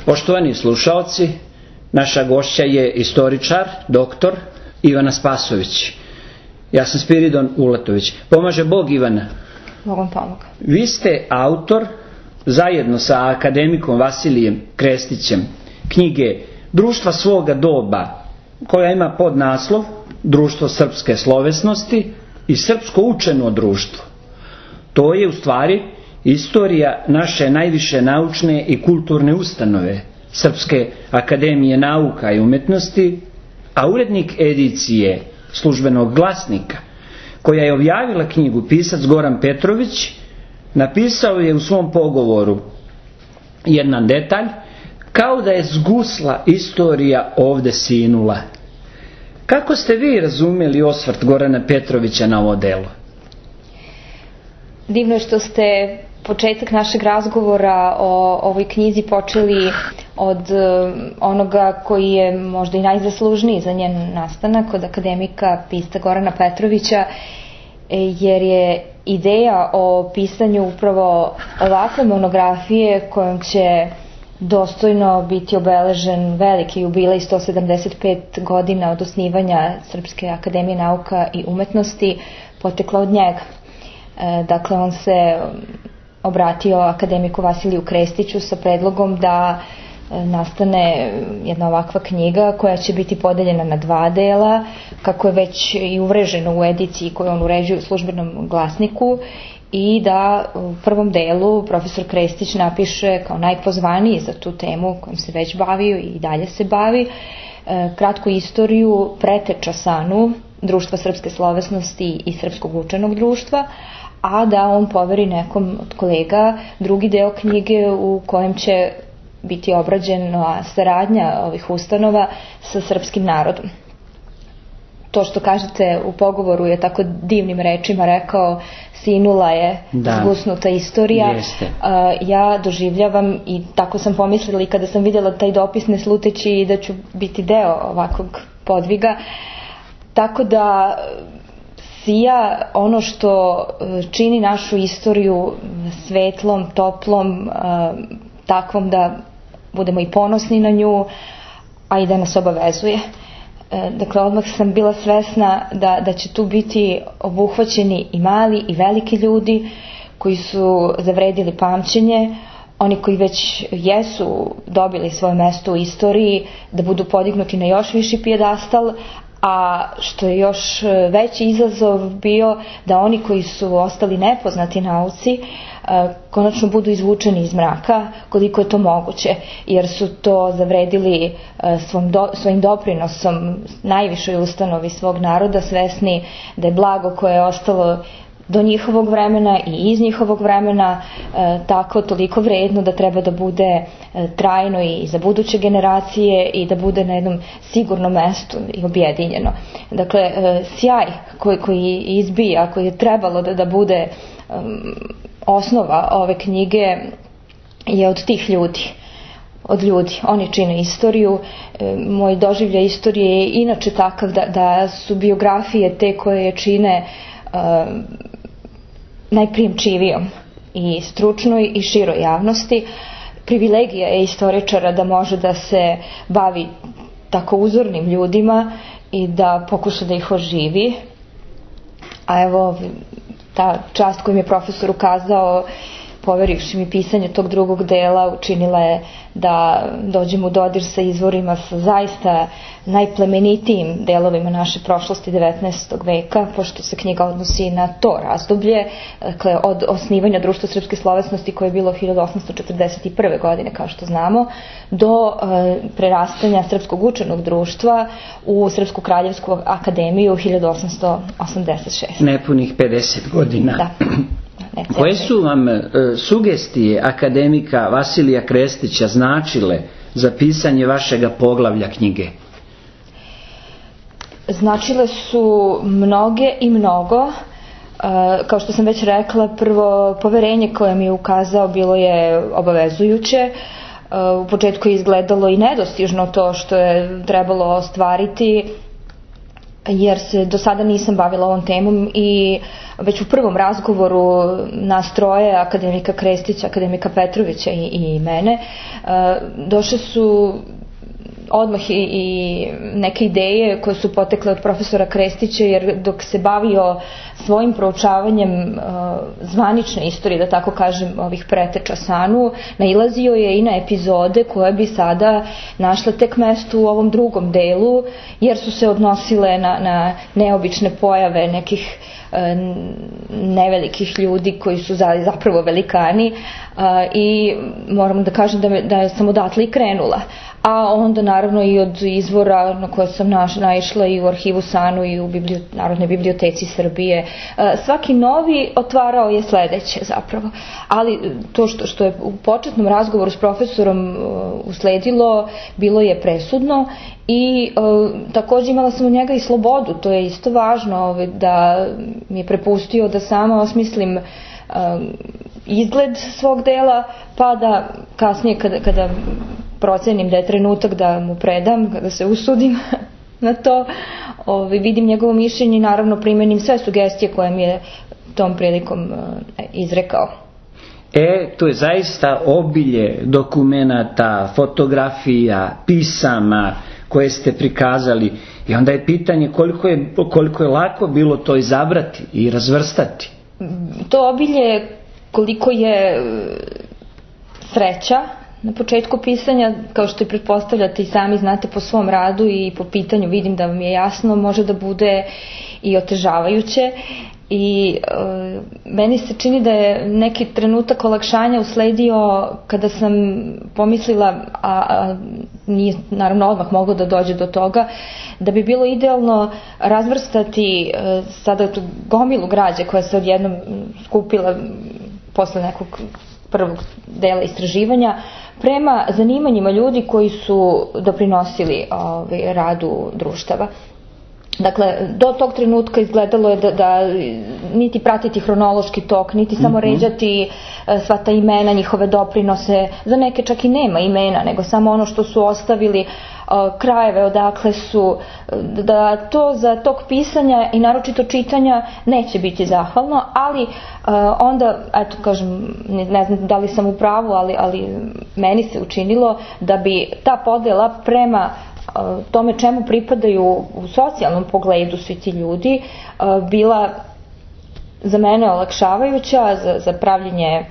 Poštovani slušaoci, naša gošća je istoričar, doktor Ivana Spasović. Ja sam Spiridon Ulatović. Pomaže Bog, Ivana. Bogom pomoga. Vi ste autor, zajedno sa akademikom Vasilijem Krestićem, knjige Društva svoga doba, koja ima podnaslov Društvo srpske slovesnosti i srpsko učeno društvo. To je u stvari istorija naše najviše naučne i kulturne ustanove, Srpske akademije nauka i umetnosti, a urednik edicije Službenog glasnika, koja je objavila knjigu, pisac Goran Petrović, napisao je u svom pogovoru jedan detalj, kao da je zgusla istorija ovde sinula. Kako ste vi razumeli osvrt Gorana Petrovića na ovo delo? Divno je što ste početak našeg razgovora o ovoj knjizi počeli od onoga koji je možda i najzaslužniji za njen nastanak, od akademika pisca Gorana Petrovića, jer je ideja o pisanju upravo ovakve monografije kojom će dostojno biti obeležen veliki jubilej 175 godina od osnivanja Srpske akademije nauka i umetnosti potekla od njega. Dakle, on se obratio akademiku Vasiliju Krestiću sa predlogom da nastane jedna ovakva knjiga koja će biti podeljena na 2 dela, kako je već i uvreženo u ediciji koju on uređuje u Službenom glasniku, i da u prvom delu profesor Krestić napiše kao najpozvaniji za tu temu kojom se već bavio i dalje se bavi, kratku istoriju preteča SANU, Društva srpske slovesnosti i Srpskog učenog društva, a da on poveri nekom od kolega drugi deo knjige u kojem će biti obrađena saradnja ovih ustanova sa srpskim narodom. To što kažete u pogovoru je tako divnim rečima rekao, sinula je zgusnuta istorija. Ja doživljavam, i tako sam pomislila i kada sam vidjela taj dopis ne sluteći da ću biti deo ovakvog podviga, tako da sija ono što čini našu istoriju svetlom, toplom, takvom da budemo i ponosni na nju, a i da nas obavezuje. Dakle, odmah sam bila svesna da će tu biti obuhvaćeni i mali i veliki ljudi koji su zavredili pamćenje, oni koji već jesu dobili svoje mesto u istoriji, da budu podignuti na još viši pijedastal, a što je još veći izazov bio da oni koji su ostali nepoznati nauci konačno budu izvučeni iz mraka koliko je to moguće, jer su to zavredili svojim doprinosom najvišoj ustanovi svog naroda, svesni da je blago koje je ostalo do njihovog vremena i iz njihovog vremena tako toliko vredno da treba da bude trajno i za buduće generacije i da bude na jednom sigurnom mestu i objedinjeno. Dakle, sjaj koji izbija, koji je trebalo da bude osnova ove knjige je od tih ljudi. Od ljudi. Oni čine istoriju. Moj doživljaj istorije je inače takav da su biografije te koje je čine najprijemčivijom i stručnoj i široj javnosti. Privilegija je istoričara da može da se bavi tako uzornim ljudima i da pokuša da ih oživi. A evo, ta čast koju mi je profesor ukazao, poverivši mi pisanje tog drugog dela, učinila je da dođem u dodir sa izvorima, sa zaista najplemenitijim delovima naše prošlosti 19. veka, pošto se knjiga odnosi na to razdoblje, dakle, od osnivanja Društva srpske slovesnosti koje je bilo 1841. godine, kao što znamo, do prerastanja Srpskog učenog društva u Srpsku kraljevsku akademiju 1886. Nepunih 50 godina. Da. Koje su vam sugestije akademika Vasilija Krestića značile za pisanje vašega poglavlja knjige? Značile su mnoge i mnogo. Kao što sam već rekla, prvo poverenje koje mi je ukazao bilo je obavezujuće. U početku je izgledalo i nedostižno to što je trebalo ostvariti, jer se do sada nisam bavila ovom temom i već u prvom razgovoru nas troje, akademika Krestića, akademika Petrovića i mene, došle su odmah i neke ideje koje su potekle od profesora Krestića, jer dok se bavio svojim proučavanjem zvanične istorije, da tako kažem, ovih preteča SANU, nailazio je i na epizode koje bi sada našle tek mesto u ovom drugom delu, jer su se odnosile na neobične pojave nekih nevelikih ljudi koji su zapravo velikani, i moram da kažem da sam odatle i krenula. A onda naravno i od izvora na koje sam naišla i u arhivu SANU i u Narodnoj biblioteci Srbije. Svaki novi otvarao je sledeće zapravo. Ali to što je u početnom razgovoru s profesorom usledilo, bilo je presudno i takođe imala sam od njega i slobodu. To je isto važno, da mi je prepustio da sama osmislim izgled svog dela, pa da kasnije kada procenim da je trenutak da mu predam, kada se usudim na to, vidim njegovo mišljenje i naravno primenim sve sugestije koje mi je tom prilikom izrekao. To je zaista obilje dokumenata, fotografija, pisama koje ste prikazali, i onda je pitanje koliko je lako bilo to izabrati i razvrstati. To obilje, koliko je sreća na početku pisanja, kao što i pretpostavljate i sami znate po svom radu i po pitanju, vidim da vam je jasno, može da bude i otežavajuće. I meni se čini da je neki trenutak olakšanja usledio kada sam pomislila, a nije naravno odmah moglo da dođe do toga, da bi bilo idealno razvrstati sada tu gomilu građe koja se odjednom skupila posle nekog prvog dela istraživanja prema zanimanjima ljudi koji su doprinosili radu društava. Dakle, do tog trenutka izgledalo je da niti pratiti hronološki tok, niti samo ređati sva ta imena, njihove doprinose, za neke čak i nema imena, nego samo ono što su ostavili, krajeve odakle su, da to za tok pisanja i naročito čitanja neće biti zahvalno, ali onda, eto kažem, ne znam da li sam u pravu, ali meni se učinilo da bi ta podela prema tome čemu pripadaju u socijalnom pogledu svi ti ljudi bila za mene olakšavajuća za pravljenje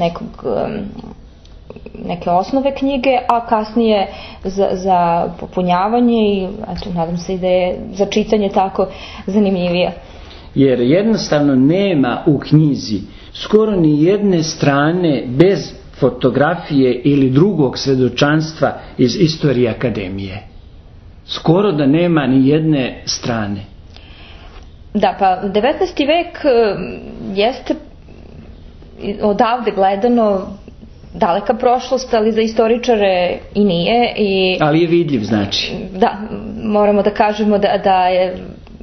neke osnove knjige, a kasnije za popunjavanje i nadam se i da je za čitanje tako zanimljivije. Jer jednostavno nema u knjizi skoro ni jedne strane bez fotografije ili drugog svedočanstva iz istorije akademije. Skoro da nema ni jedne strane. Da, pa 19. vek jeste odavde gledano daleka prošlost, ali za istoričare i nije. Ali je vidljiv, znači. Da, moramo da kažemo da je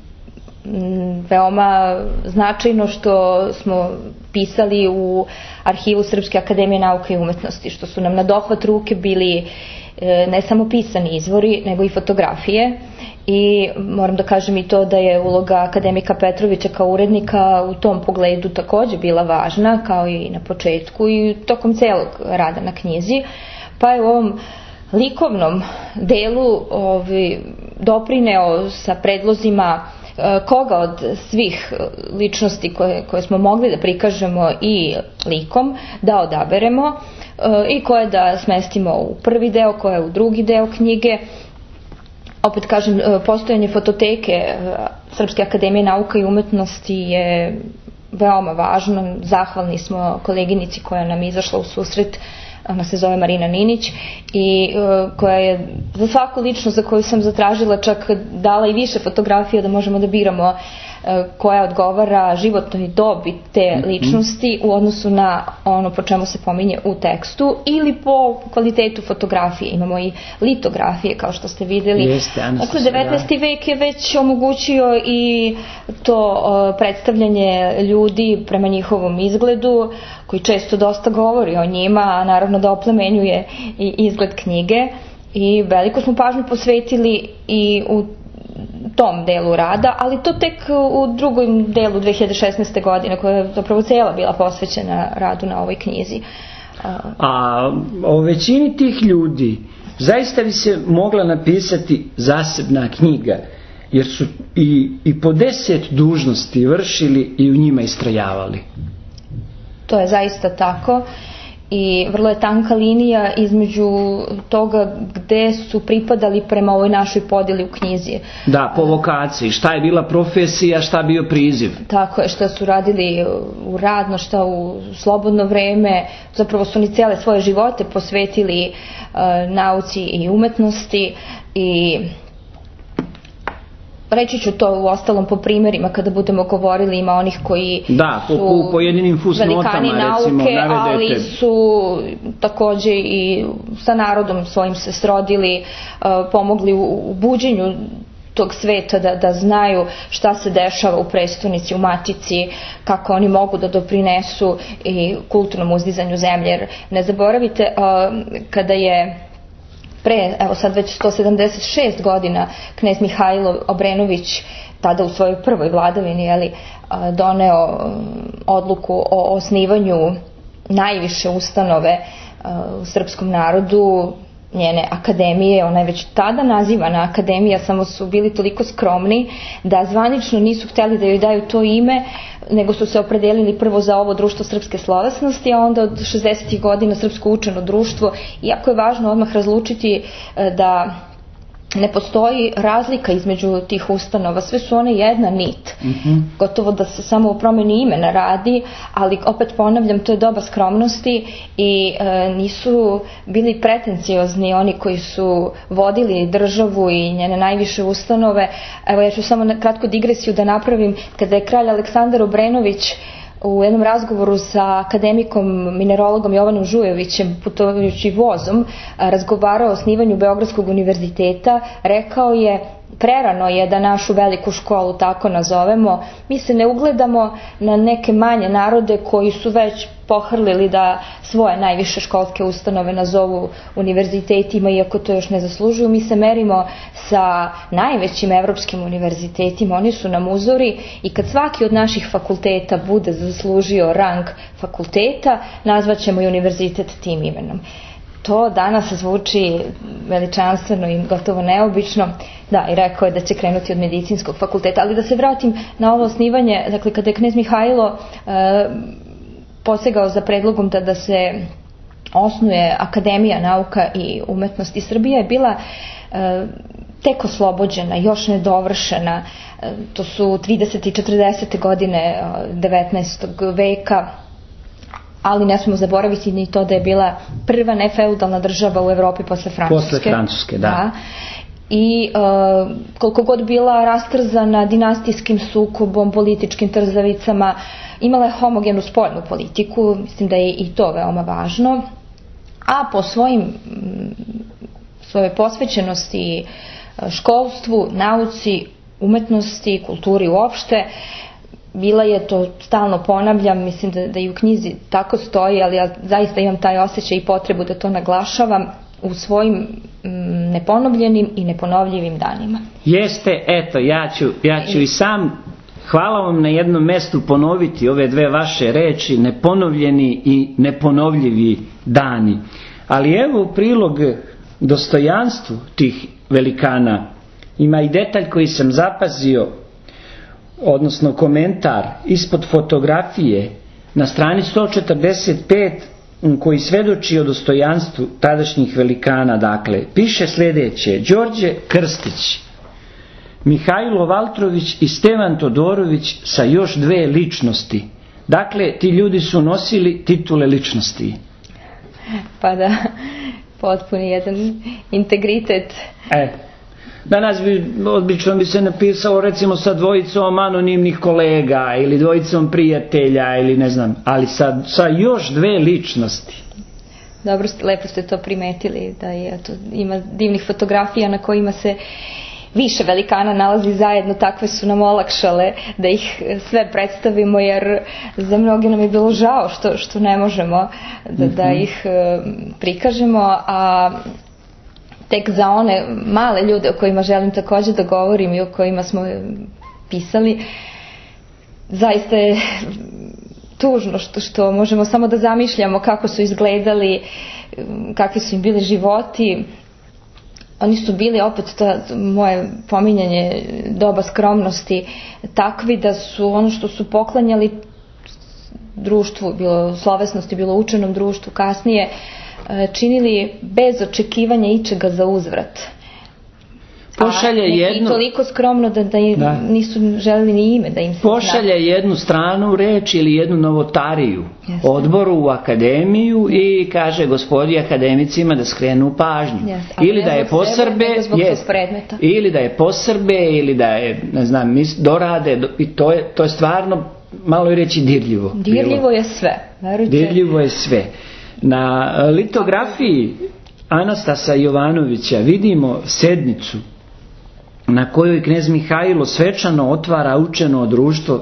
veoma značajno što smo pisali u arhivu Srpske akademije nauke i umetnosti, što su nam na dohvat ruke bili ne samo pisani izvori, nego i fotografije. I moram da kažem i to da je uloga akademika Petrovića kao urednika u tom pogledu takođe bila važna, kao i na početku i tokom celog rada na knjizi. Pa je u ovom likovnom delu doprineo sa predlozima koga od svih ličnosti koje smo mogli da prikažemo i likom da odaberemo i koje da smestimo u prvi deo, koje u drugi deo knjige. Opet kažem, postojanje fototeke Srpske akademije nauka i umetnosti je veoma važno. Zahvalni smo koleginici koja nam je izašla u susret, ona se zove Marina Ninić, i koja je za svaku ličnost za koju sam zatražila čak dala i više fotografija da možemo da biramo koja odgovara životnoj dobi te ličnosti u odnosu na ono po čemu se pominje u tekstu ili po kvalitetu fotografije. Imamo i litografije, kao što ste videli. Dakle, 19. vek je već omogućio i to predstavljanje ljudi prema njihovom izgledu, koji često dosta govori o njima, a naravno da oplemenjuje i izgled knjige. I veliku smo pažnju posvetili i u tom delu rada, ali to tek u drugom delu 2016. godine, koja je zapravo cijela bila posvećena radu na ovoj knjizi. A o većini tih ljudi zaista bi se mogla napisati zasebna knjiga, jer su i po 10 dužnosti vršili i u njima istrajavali. To je zaista tako i vrlo je tanka linija između toga gde su pripadali prema ovoj našoj podjeli u knjizi. Da, po vokaciji, šta je bila profesija, šta bio priziv. Tako je, šta su radili u radno, šta u slobodno vreme, zapravo su oni cijele svoje živote posvetili nauci i umetnosti i reći ću to u ostalom po primjerima kada budemo govorili, ima onih koji su pojedinim velikani nauke, ali su također i sa narodom svojim se srodili, pomogli u buđenju tog sveta, da znaju šta se dešava u prestonici, u matici, kako oni mogu da doprinesu i kulturnom uzdizanju zemlje. Jer ne zaboravite, kada je evo sad već 176 godina knez Mihajlo Obrenović, tada u svojoj prvoj vladavini, doneo odluku o osnivanju najviše ustanove u srpskom narodu, njene akademije. Ona je već tada nazivana akademija, samo su bili toliko skromni da zvanično nisu htjeli da joj daju to ime, nego su se opredelili prvo za ovo društvo srpske slovesnosti, a onda od 60. godina srpsko učeno društvo. Iako je važno odmah razlučiti da ne postoji razlika između tih ustanova, sve su one jedna nit. Gotovo da se samo o promjeni imena radi, ali opet ponavljam, to je doba skromnosti i nisu bili pretenciozni oni koji su vodili državu i njene najviše ustanove. Evo, ja ću samo kratko digresiju da napravim. Kada je kralj Aleksandar Obrenović u jednom razgovoru sa akademikom minerologom Jovanom Žujovićem, putujući vozom, razgovarao o osnivanju Beogradskog univerziteta, rekao je: prerano je da našu veliku školu tako nazovemo. Mi se ne ugledamo na neke manje narode koji su već pohrlili da svoje najviše školske ustanove nazovu univerzitetima, iako to još ne zaslužuju. Mi se merimo sa najvećim evropskim univerzitetima, oni su nam uzori i kad svaki od naših fakulteta bude zaslužio rang fakulteta, nazvaćemo i univerzitet tim imenom. To danas zvuči veličanstveno i gotovo neobično. Da, i rekao je da će krenuti od medicinskog fakulteta. Ali da se vratim na ovo osnivanje, dakle kada je knez Mihajlo posegao za predlogom da se osnuje Akademija nauka i umetnosti, Srbija je bila tek oslobođena, još nedovršena. To su 30. i 40. godine 19. veka. Ali ne smemo zaboraviti ni to da je bila prva nefeudalna država u Evropi posle Francuske. Posle Francuske, da. I koliko god bila rastrzana dinastijskim sukobom, političkim trzavicama, imala je homogenu spoljnu politiku, mislim da je i to veoma važno. A po svojoj posvećenosti školstvu, nauci, umetnosti, kulturi uopšte, bila je, to stalno ponavljam, mislim da i u knjizi tako stoji, ali ja zaista imam taj osjećaj i potrebu da to naglašavam, u svojim neponovljenim i neponovljivim danima. Jeste, eto, ja ću i sam, hvala vam, na jednom mestu ponoviti ove dve vaše reči, neponovljeni i neponovljivi dani. Ali evo, u prilog dostojanstvu tih velikana ima i detalj koji sam zapazio, odnosno komentar ispod fotografije na strani 145, koji svedoči o dostojanstvu tadašnjih velikana. Dakle, piše sljedeće: Đorđe Krstić, Mihajlo Valtrović i Stevan Todorović sa još dve ličnosti. Dakle, ti ljudi su nosili titule ličnosti. Pa da, potpuni jedan integritet. Danas obično bi se napisalo recimo sa dvojicom anonimnih kolega ili dvojicom prijatelja ili ne znam, ali sa još dve ličnosti. Dobro, lepo ste to primetili, da je, ima divnih fotografija na kojima se više velikana nalazi zajedno, takve su nam olakšale da ih sve predstavimo, jer za mnoge nam je bilo žao što ne možemo da ih prikažemo, a tek za one male ljude o kojima želim takođe da govorim i o kojima smo pisali, zaista je tužno što možemo samo da zamišljamo kako su izgledali, kakvi su im bili životi. Oni su bili, opet to moje pominjanje doba skromnosti, takvi da su ono što su poklanjali društvu, bilo slovesnosti, bilo učenom društvu kasnije, činili bez očekivanja ičega za uzvrat. I toliko skromno da nisu želeli ni ime da im se pošalje jednu stranu reč ili jednu novotariju odboru u akademiju i kaže gospodi akademicima da skrenu pažnju. Ili da je posrbe, ili da je posrbe, ili da je, ne znam, dorade, i to je stvarno, malo i reći, dirljivo. Dirljivo je sve, verujte. Dirljivo je sve. Na litografiji Anastasa Jovanovića vidimo sednicu na kojoj knez Mihajlo svečano otvara učeno društvo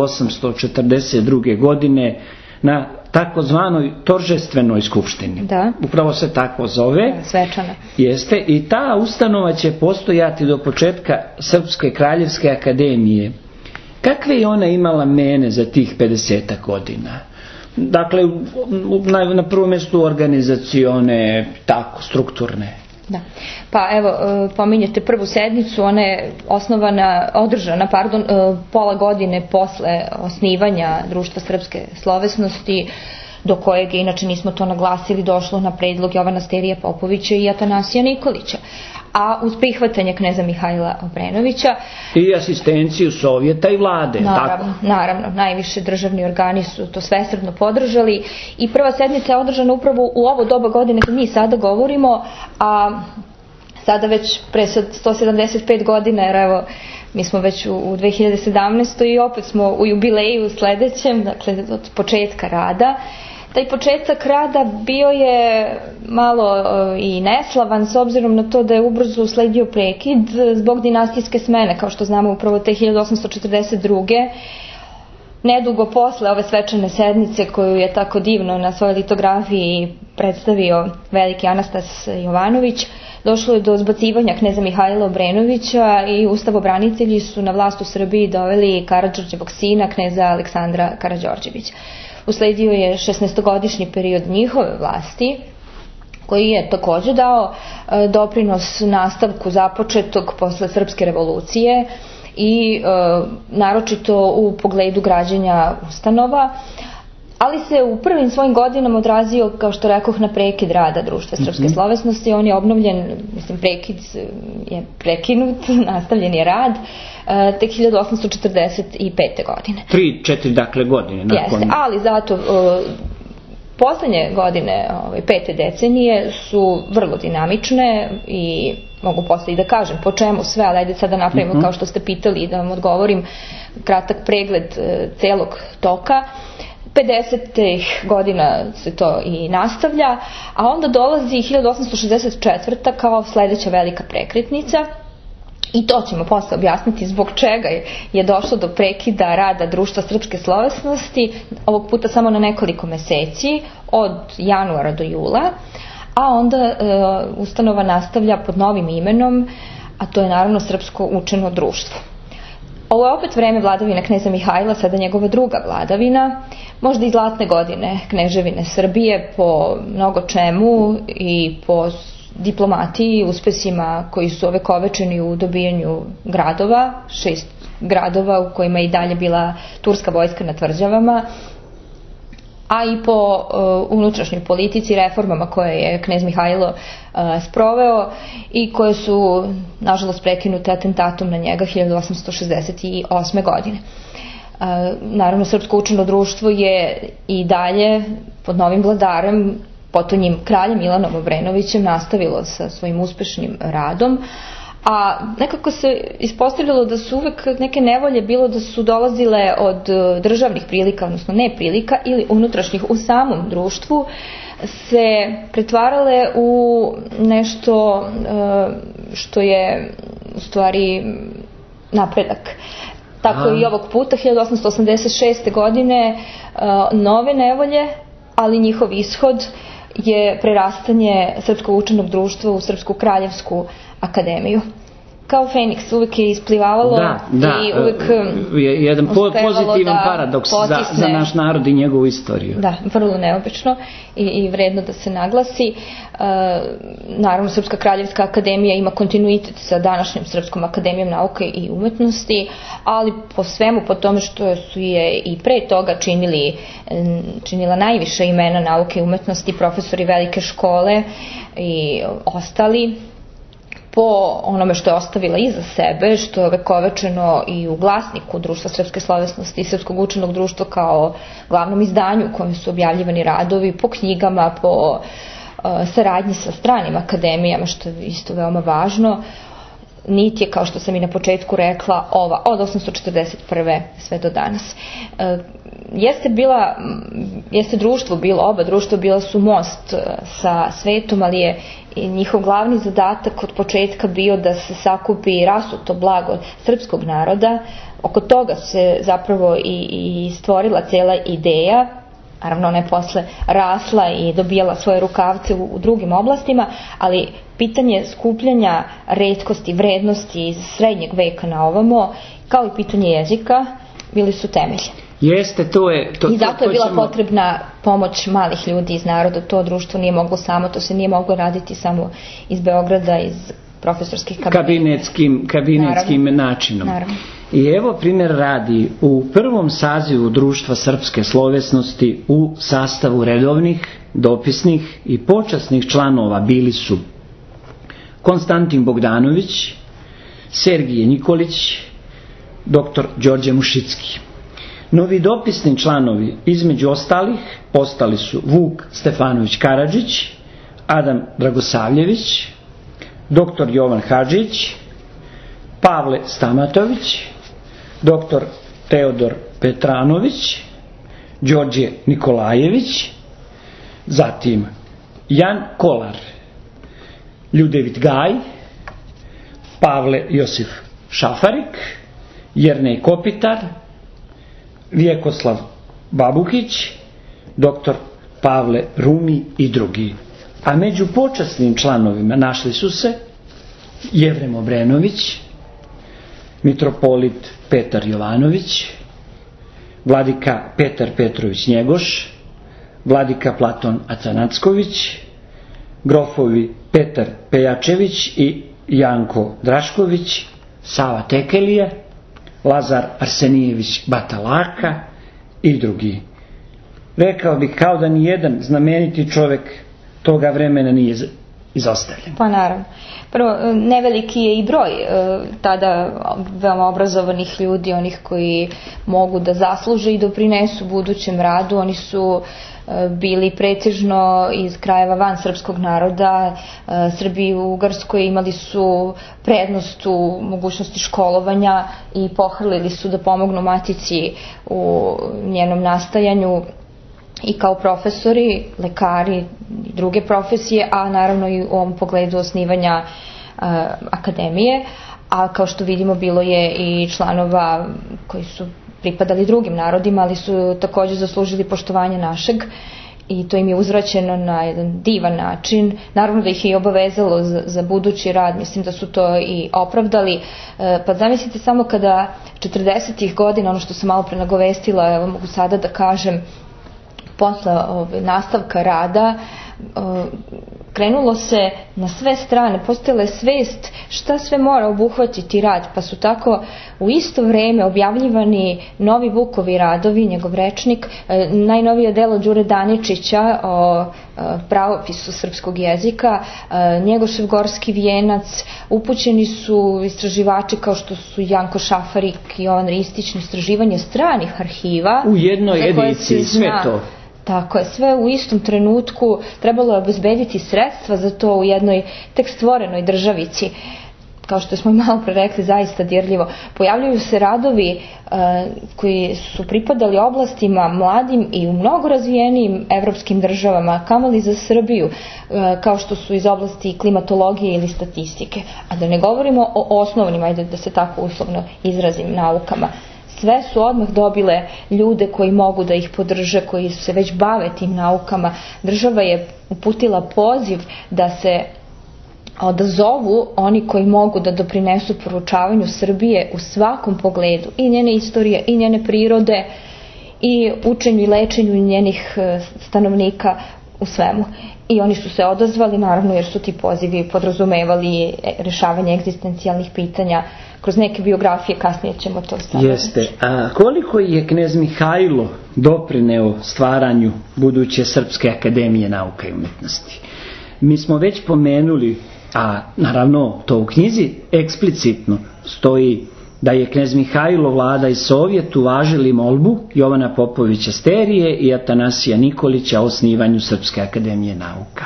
1842. godine na takozvanoj toržestvenoj skupštini. Da. Upravo se tako zove. Svečana. Jeste, i ta ustanova će postojati do početka Srpske kraljevske akademije. Kakve je ona imala mene za tih 50 godina? Dakle, na prvom mjestu organizacione, tako, strukturne. Da. Pa evo, pominjete prvu sednicu, ona je održana pola godine posle osnivanja Društva srpske slovesnosti, do kojeg, inače nismo to naglasili, došlo na predlog Jovana Sterije Popovića i Atanasija Nikolića, a uz prihvatanje kneza Mihajla Obrenovića i asistenciju Sovjeta i vlade. Naravno, najviše državni organi su to svesrdno podržali i prva sednica je održana upravo u ovo doba godine kad mi sada govorimo, a sada već pre 175 godina, jer evo mi smo već u 2017. i opet smo u jubileju sledećem, dakle od početka rada. Taj početak rada bio je malo i neslavan s obzirom na to da je ubrzo usledio prekid zbog dinastijske smene, kao što znamo upravo te 1842. Nedugo posle ove svečane sednice koju je tako divno na svojoj litografiji predstavio veliki Anastas Jovanović, došlo je do zbacivanja kneza Mihajla Obrenovića i ustavobranitelji su na vlast u Srbiji doveli Karađorđevog sina, kneza Aleksandra Karađorđevića. Usledio je 16-godišnji period njihove vlasti, koji je takođe dao doprinos nastavku započetog posle Srpske revolucije i naročito u pogledu građenja ustanova, ali se u prvim svojim godinama odrazio, kao što rekoh, na prekid rada Društva srpske slovesnosti. On je obnovljen, prekid je prekinut, nastavljen je rad tek 1845. godine. 3-4 dakle godine. Jeste, ali zato poslednje godine, pete decenije su vrlo dinamične i mogu posle i da kažem po čemu sve, ali ajde sad da napravimo kao što ste pitali, da vam odgovorim kratak pregled celog toka. 50. godina se to i nastavlja, a onda dolazi 1864. kao sledeća velika prekretnica i to ćemo posle objasniti zbog čega je došlo do prekida rada Društva srpske slovesnosti, ovog puta samo na nekoliko meseci, od januara do jula, a onda ustanova nastavlja pod novim imenom, a to je naravno Srpsko učeno društvo. Ovo je opet vreme vladavine kneza Mihajla, sada njegova druga vladavina, možda i zlatne godine kneževine Srbije po mnogo čemu i po diplomatiji i uspesima koji su ovekovečeni u dobijanju gradova, 6 gradova u kojima je i dalje bila turska vojska na tvrđavama, a i po unutrašnjoj politici, reformama koje je knez Mihajlo sproveo i koje su, nažalost, prekinute atentatom na njega 1868. godine. Naravno, Srpsko učeno društvo je i dalje pod novim vladarem, potonjim kraljem Milanom Obrenovićem, nastavilo sa svojim uspešnim radom, a nekako se ispostavljalo da su uvek neke nevolje, bilo da su dolazile od državnih prilika, odnosno neprilika, ili unutrašnjih u samom društvu, se pretvarale u nešto što je u stvari napredak. Tako i ovog puta, 1886. godine, nove nevolje, ali njihov ishod je prerastanje Srpskog učenog društva u Srpsku kraljevsku akademiju. Kao Feniks, uvek je isplivavalo i uvek jedan pozitivan paradoks za naš narod i njegovu istoriju. Da, vrlo neobično i vredno da se naglasi. Naravno, Srpska kraljevska akademija ima kontinuitet sa današnjom Srpskom akademijom nauke i umetnosti, ali po svemu, po tome što su je i pre toga činila najviše imena nauke i umetnosti, profesori velike škole i ostali, po onome što je ostavila iza sebe, što je vekovečeno i u glasniku Društva srpske slovesnosti i Srpskog učenog društva kao glavnom izdanju u kojem su objavljivani radovi, po knjigama, po saradnji sa stranim akademijama, što je isto veoma važno. Niti je, kao što sam i na početku rekla, ova od 841. sve do danas. Jeste društvo bilo, oba društva bila su most sa svetom, ali je njihov glavni zadatak od početka bio da se sakupi rasuto blago srpskog naroda. Oko toga se zapravo i stvorila cela ideja. Naravno, ona je posle rasla i dobijala svoje rukavce u drugim oblastima, ali pitanje skupljanja retkosti, vrednosti iz srednjeg veka na ovamo, kao i pitanje jezika, bili su temelji. Jeste, I zato je bila potrebna pomoć malih ljudi iz naroda. To društvo nije moglo samo, to se nije moglo raditi samo iz Beograda, iz profesorskih kabinetskim načinom. Naravno. I evo primjer radi, u prvom sazivu Društva srpske slovesnosti u sastavu redovnih, dopisnih i počasnih članova bili su Konstantin Bogdanović, Sergije Nikolić, dr. Đorđe Mušicki. Novi dopisni članovi, između ostalih, postali su Vuk Stefanović Karadžić, Adam Dragosavljević, dr. Jovan Hadžić, Pavle Stamatović, dr. Teodor Petranović, Đorđe Nikolajević, zatim Jan Kolar, Ljudevit Gaj, Pavle Josif Šafarik, Jernej Kopitar, Vjekoslav Babukić, dr. Pavle Rumi i drugi. A među počasnim članovima našli su se Jevrem Obrenović, mitropolit Petar Jovanović, vladika Petar Petrović Njegoš, vladika Platon Atanacković, grofovi Petar Pejačević i Janko Drašković, Sava Tekelija, Lazar Arsenijević Batalaka i drugi. Rekao bih kao da ni jedan znameniti čovjek toga vremena nije izostavljen. Pa naravno. Prvo, neveliki je i broj tada veoma obrazovanih ljudi, onih koji mogu da zasluže i doprinesu budućem radu. Oni su bili pretežno iz krajeva van srpskog naroda. Srbi u Ugarskoj imali su prednost u mogućnosti školovanja i pohrlili su da pomognu matici u njenom nastajanju i kao profesori, lekari i druge profesije, a naravno i u ovom pogledu osnivanja akademije. A kao što vidimo, bilo je i članova koji su pripadali drugim narodima, ali su također zaslužili poštovanje našeg i to im je uzvraćeno na jedan divan način. Naravno da ih je i obavezalo za budući rad, mislim da su to i opravdali. Pa zamislite samo kada 40. godina, ono što sam malo pre nagovestila, evo mogu sada da kažem, posle nastavka rada krenulo se na sve strane, postojala je svest šta sve mora obuhvatiti rad, pa su tako u isto vreme objavljivani novi Vukovi radovi, njegov rečnik, najnovije delo Đure Daničića o pravopisu srpskog jezika, Njegošev Gorski vijenac, upućeni su istraživači kao što su Janko Šafarik i Jovan Ristić na istraživanje stranih arhiva. U jednoj ediciji sve to. Tako je, sve u istom trenutku. Trebalo je obezbediti sredstva za to u jednoj tek stvorenoj državici. Kao što smo malo pre rekli, zaista dirljivo. Pojavljuju se radovi koji su pripadali oblastima mladim i u mnogo razvijenijim evropskim državama, kamoli za Srbiju, kao što su iz oblasti klimatologije ili statistike. A da ne govorimo o osnovnim, ajde da se tako uslovno izrazim, naukama. sve su odmah dobile ljude koji mogu da ih podrže, koji se već bave tim naukama. Država je uputila poziv da se odazovu oni koji mogu da doprinesu proučavanju Srbije u svakom pogledu, i njene istorije, i njene prirode, i učenju i lečenju njenih stanovnika, u svemu. I oni su se odazvali, naravno, jer su ti pozivi podrazumevali rešavanje egzistencijalnih pitanja. Kroz neke biografije kasnije ćemo to sada. Jeste. A koliko je knez Mihajlo doprineo stvaranju buduće Srpske akademije nauka i umetnosti? Mi smo već pomenuli, a naravno to u knjizi eksplicitno stoji, da je knez Mihajlo, vlada i Sovjet uvažili molbu Jovana Popovića Sterije i Atanasija Nikolića o osnivanju Srpske akademije nauka.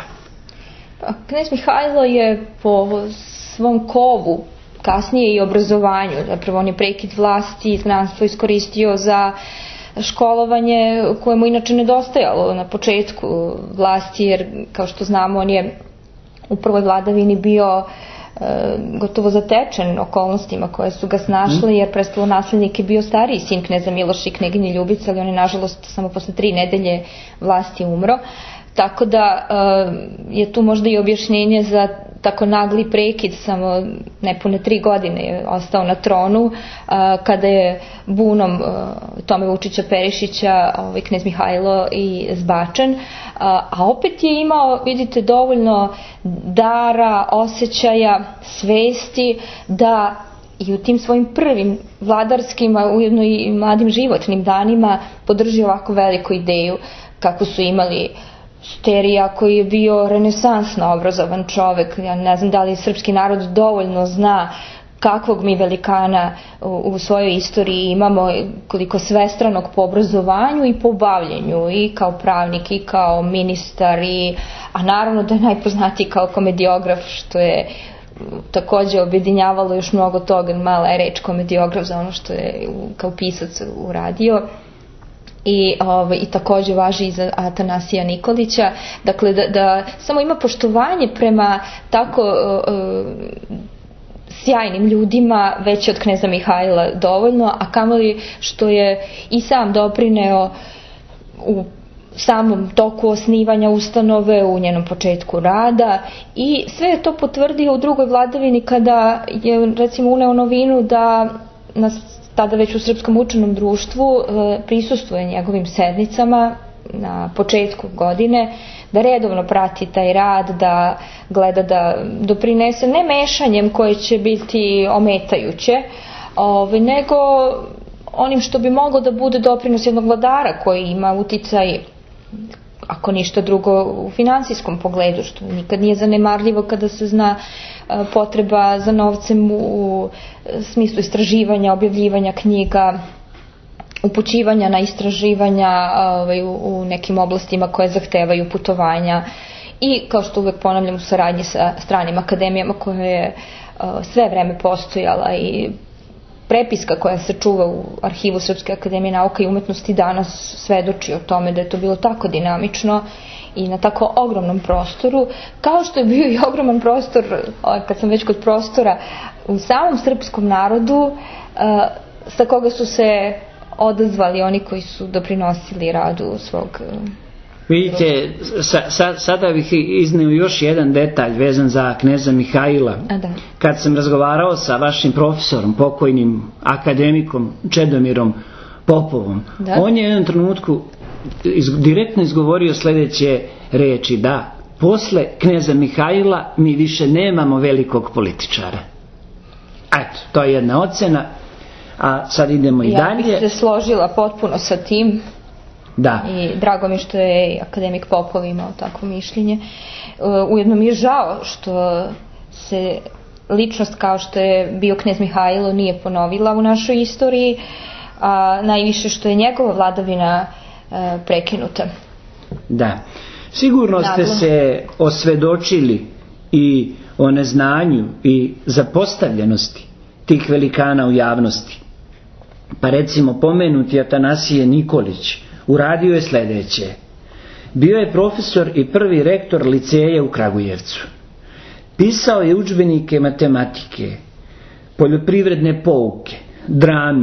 Knez Mihajlo je po svom kovu, kasnije i obrazovanju, zapravo on je prekid vlasti i izgnanstvo iskoristio za školovanje koje mu inače nedostajalo na početku vlasti, jer kao što znamo on je u prvoj vladavini bio gotovo zatečen okolnostima koje su ga snašle, jer prestolonaslednik je bio stariji sin kneza Miloša i kneginje Ljubice, ali on je nažalost samo posle 3 nedelje vlasti umro. Tako da je tu možda i objašnjenje za tako nagli prekid, samo nepune 3 godine je ostao na tronu, kada je bunom Tome Vučića Perišića knez Mihajlo i zbačen, a opet je imao, vidite, dovoljno dara, osjećaja, svesti da i u tim svojim prvim vladarskim, a ujedno i mladim životnim danima podrži ovako veliku ideju kako su imali Sterija, koji je bio renesansno obrazovan čovek. Ja ne znam da li srpski narod dovoljno zna kakvog mi velikana u svojoj istoriji imamo, koliko svestranog po obrazovanju i po bavljenju, i kao pravnik, i kao ministar, a naravno da je najpoznatiji kao komediograf, što je takođe objedinjavalo još mnogo toga. Mala je reč komediograf za ono što je kao pisac uradio. I takođe važi i za Atanasija Nikolića. Dakle, da samo ima poštovanje prema tako sjajnim ljudima, već od kneza Mihajla dovoljno, a kamoli što je i sam doprineo u samom toku osnivanja ustanove, u njenom početku rada, i sve je to potvrdio u drugoj vladavini kada je recimo uneo novinu da nas tada već u Srpskom učenom društvu prisustvuje njegovim sednicama na početku godine, da redovno prati taj rad, da gleda da doprinese ne mešanjem koje će biti ometajuće, nego onim što bi moglo da bude doprinos jednog vladara koji ima uticaj, ako ništa drugo, u finansijskom pogledu, što nikad nije zanemarljivo kada se zna potreba za novcem u smislu istraživanja, objavljivanja knjiga, upućivanja na istraživanja u nekim oblastima koje zahtevaju putovanja, i kao što uvek ponavljam, u saradnji sa stranim akademijama koja je sve vreme postojala, i prepiska koja se čuva u arhivu Srpske akademije nauka i umetnosti danas svedoči o tome da je to bilo tako dinamično i na tako ogromnom prostoru, kao što je bio i ogroman prostor, kad sam već kod prostora, u samom srpskom narodu, sa koga su se odazvali oni koji su doprinosili radu svog. Vidite, sada bih izneo još jedan detalj vezan za kneza Mihajla. Kad sam razgovarao sa vašim profesorom, pokojnim akademikom Čedomirom Popovom, on je u jednom trenutku direktno izgovorio sledeće reči: da, posle kneza Mihajla mi više nemamo velikog političara. Eto, to je jedna ocena, a sad idemo i dalje. Ja bih se složila potpuno sa tim. Da. I drago mi što je akademik Popov imao takvo mišljenje. Ujedno mi je žao što se ličnost kao što je bio knez Mihajlo nije ponovila u našoj istoriji, a najviše što je njegova vladavina prekinuta. Da. Sigurno ste se osvedočili i o neznanju i zapostavljenosti tih velikana u javnosti. Pa recimo pomenuti Atanasije Nikolić uradio je sledeće. Bio je profesor i prvi rektor liceja u Kragujevcu. Pisao je udžbenike matematike, poljoprivredne pouke, drame,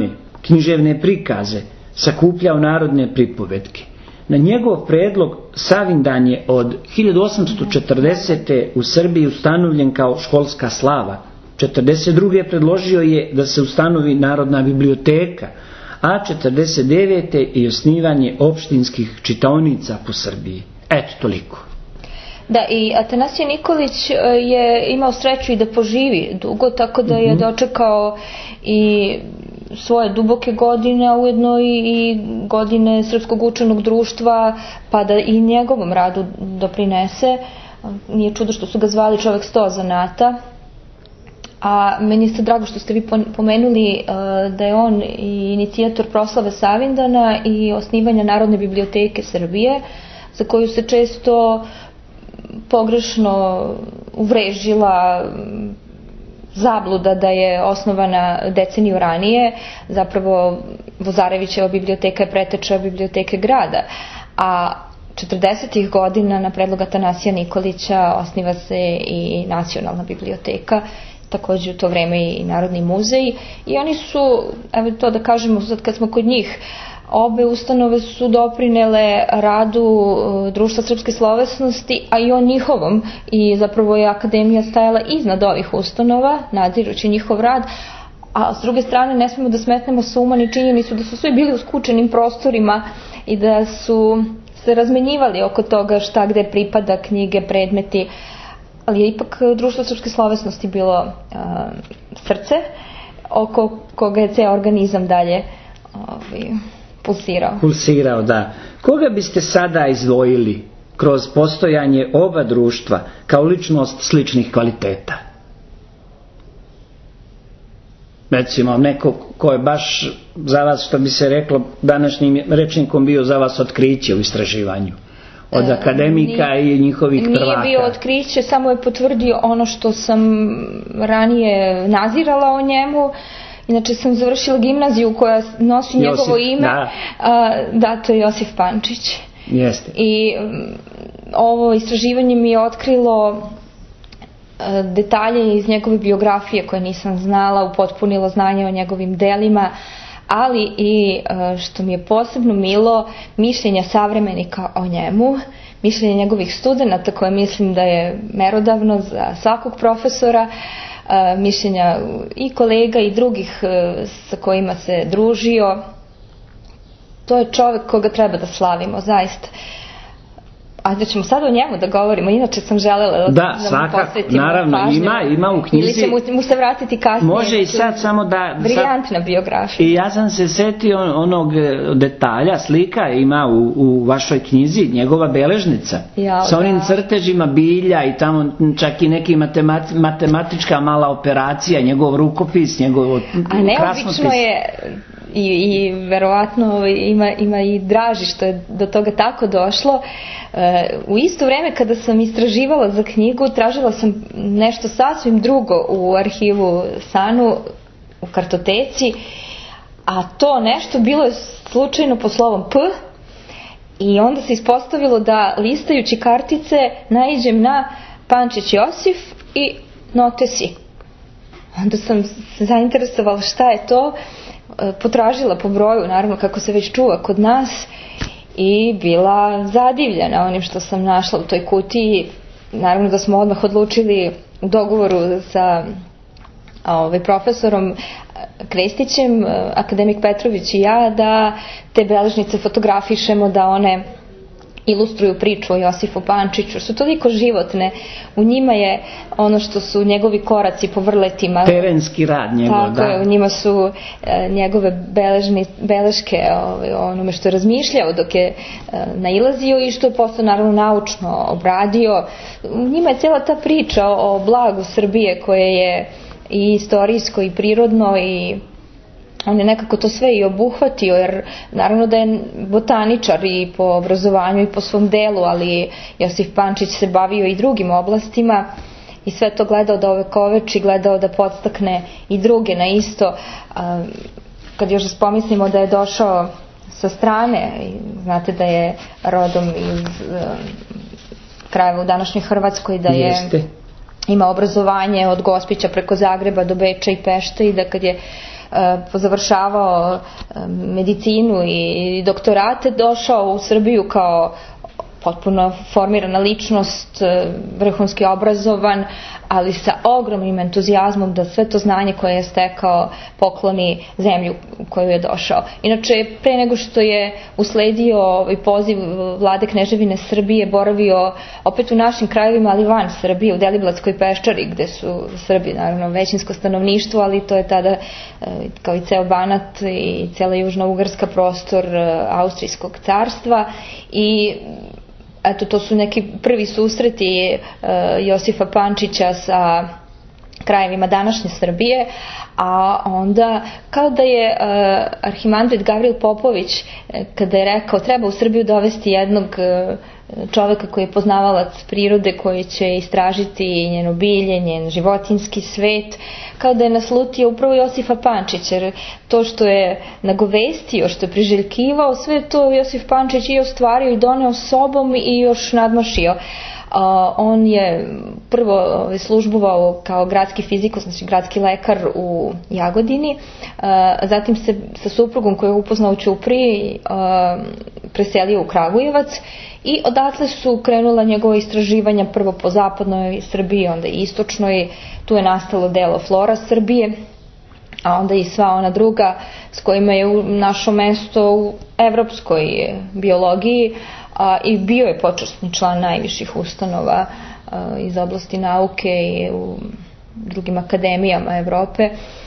književne prikaze, sakupljao narodne pripovetke. Na njegov predlog Savindan je od 1840. u Srbiji ustanovljen kao školska slava. 1942. predložio je da se ustanovi Narodna biblioteka, a 1949. i osnivanje opštinskih čitaonica po Srbiji. Eto, toliko. Da, i Atanasije Nikolić je imao sreću i da poživi dugo, tako da je dočekao i svoje duboke godine, a ujedno i godine Srpskog učenog društva, pa da i njegovom radu doprinese. Nije čudo što su ga zvali čovek 100 zanata. A meni je drago što ste vi pomenuli da je on i inicijator proslave Savindana i osnivanja Narodne biblioteke Srbije, za koju se često pogrešno uvrežila zabluda da je osnovana deceniju ranije. Zapravo Vozarevićeva biblioteka je preteča biblioteke grada, a 40. godina na predlog Atanasija Nikolića osniva se i Nacionalna biblioteka, takođe u to vreme i Narodni muzej, i oni su, evo to da kažemo sad kad smo kod njih, obe ustanove su doprinele radu Društva srpske slovesnosti, a i o njihovom, i zapravo je Akademija stajala iznad ovih ustanova, nadzirući njihov rad, a s druge strane ne smemo da smetnemo s uma ni činjenicu da su svi bili u skučenim prostorima i da su se razmenjivali oko toga šta gde pripada, knjige, predmeti, ali je ipak Društvo srpske slovesnosti bilo srce oko koga je ceo organizam dalje pulsirao. Da. Koga biste sada izdvojili kroz postojanje oba društva kao ličnost sličnih kvaliteta? Recimo, neko ko je baš za vas, što bi se reklo današnjim rečnikom, bio za vas otkriće u istraživanju. Od akademika i njihovih prvaka. Nije bio otkriće, samo je potvrdio ono što sam ranije nazirala o njemu. Inače sam završila gimnaziju koja nosi njegovo ime. Da, to je Josif Pančić. Jeste. I ovo istraživanje mi je otkrilo detalje iz njegove biografije koje nisam znala, upotpunilo znanje o njegovim delima, ali i, što mi je posebno milo, mišljenja savremenika o njemu, mišljenja njegovih studenata koje mislim da je merodavno za svakog profesora, mišljenja i kolega i drugih sa kojima se družio. To je čovek koga treba da slavimo, zaista. A da ćemo sad o njemu da govorimo, inače sam želela da mu posvetimo pažnju. Ima u knjizi. Ili će mu se vratiti kasnije. Može i sad samo da... Briljantna biografija. I ja sam se setio onog detalja, slika ima u vašoj knjizi, njegova beležnica. Sa onim crtežima bilja i tamo čak i neki matematička mala operacija, njegov rukopis, njegov krasnopis. A neobično je... I verovatno ima i draži što je do toga tako došlo. U isto vreme kada sam istraživala za knjigu, tražila sam nešto sasvim drugo u arhivu SANU, u kartoteci, a to nešto bilo je slučajno pod slovom P, i onda se ispostavilo da listajući kartice naiđem na Pančić Josif i Notesi. Onda sam se zainteresovala šta je to, potražila po broju, naravno kako se već čuva kod nas, i bila zadivljena onim što sam našla u toj kutiji. Naravno da smo odmah odlučili u dogovoru sa profesorom Krestićem, akademik Petrović i ja, da te beležnice fotografišemo, da one ilustruju priču o Josifu Pančiću, su toliko životne. U njima je ono što su njegovi koraci po vrletima. Terenski rad njegov, tako da. U njima su njegove beleške o onome što je razmišljao dok je nailazio i što je posle naravno naučno obradio. U njima je cijela ta priča o blagu Srbije koje je i istorijsko i prirodno, i on je nekako to sve i obuhvatio, jer naravno da je botaničar i po obrazovanju i po svom delu, ali Josif Pančić se bavio i drugim oblastima i sve to gledao da ovekoveči, gledao da podstakne i druge na isto. Kad još pomislimo da je došao sa strane, znate da je rodom iz krajeva u današnjoj Hrvatskoj, da je ima obrazovanje od Gospića preko Zagreba do Beča i Pešte, i da kad je pozavršavao medicinu i doktorate, došao u Srbiju kao potpuno formirana ličnost, vrhunski obrazovan, ali sa ogromnim entuzijazmom da sve to znanje koje je stekao pokloni zemlju u koju je došao. Inače, pre nego što je usledio poziv vlade Kneževine Srbije, boravio opet u našim krajevima, ali van Srbije, u Deliblatskoj Peščari, gde su Srbi, naravno, većinsko stanovništvo, ali to je tada, kao i ceo Banat i cela Južna-Ugarska, prostor Austrijskog carstva. I eto, to su neki prvi susreti Josifa Pančića sa krajevima današnje Srbije, a onda kao da je arhimandrit Gavril Popović, kada je rekao treba u Srbiju dovesti jednog čoveka koji je poznavalac prirode, koji će istražiti njeno bilje, njen životinjski svet, kao da je naslutio upravo Josifa Pančića, jer to što je nagovestio, što je priželjkivao, sve to Josif Pančić i ostvario i doneo sobom i još nadmašio. On je prvo službovao kao gradski fizikus, znači gradski lekar u Jagodini, zatim se sa suprugom koju je upoznao u Ćupriji preselio u Kragujevac i odatle su krenula njegova istraživanja prvo po zapadnoj Srbiji, onda i istočnoj. Tu je nastalo delo Flora Srbije, a onda i sva ona druga s kojima je našo mesto u evropskoj biologiji, i bio je počasni član najviših ustanova iz oblasti nauke i u drugim akademijama Evrope,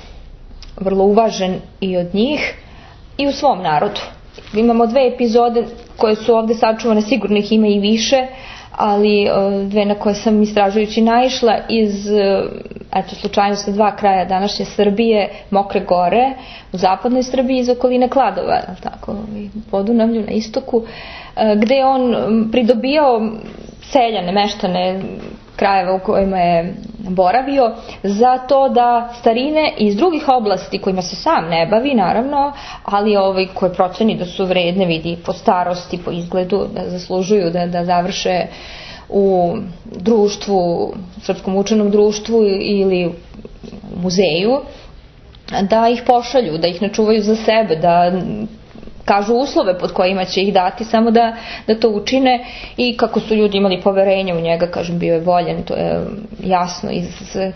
vrlo uvažen i od njih i u svom narodu. Imamo dve epizode koje su ovde sačuvane, sigurno ih ima i više, ali dve na koje sam istražujući naišla iz, eto, slučajno sa dva kraja današnje Srbije, Mokre Gore u zapadnoj Srbiji iz okoline Kladova, tako, u Podunavlju na istoku, gde je on pridobijao seljane, meštane krajeva u kojima je boravio, za to da starine iz drugih oblasti kojima se sam ne bavi, naravno, ali koje proceni da su vredne, vidi po starosti, po izgledu, da zaslužuju da završe u društvu, srpskom učenom društvu ili muzeju, da ih pošalju, da ih ne čuvaju za sebe, da kažu uslove pod kojima će ih dati, samo da to učine, i kako su ljudi imali poverenja u njega, kažem, bio je voljen, to je jasno iz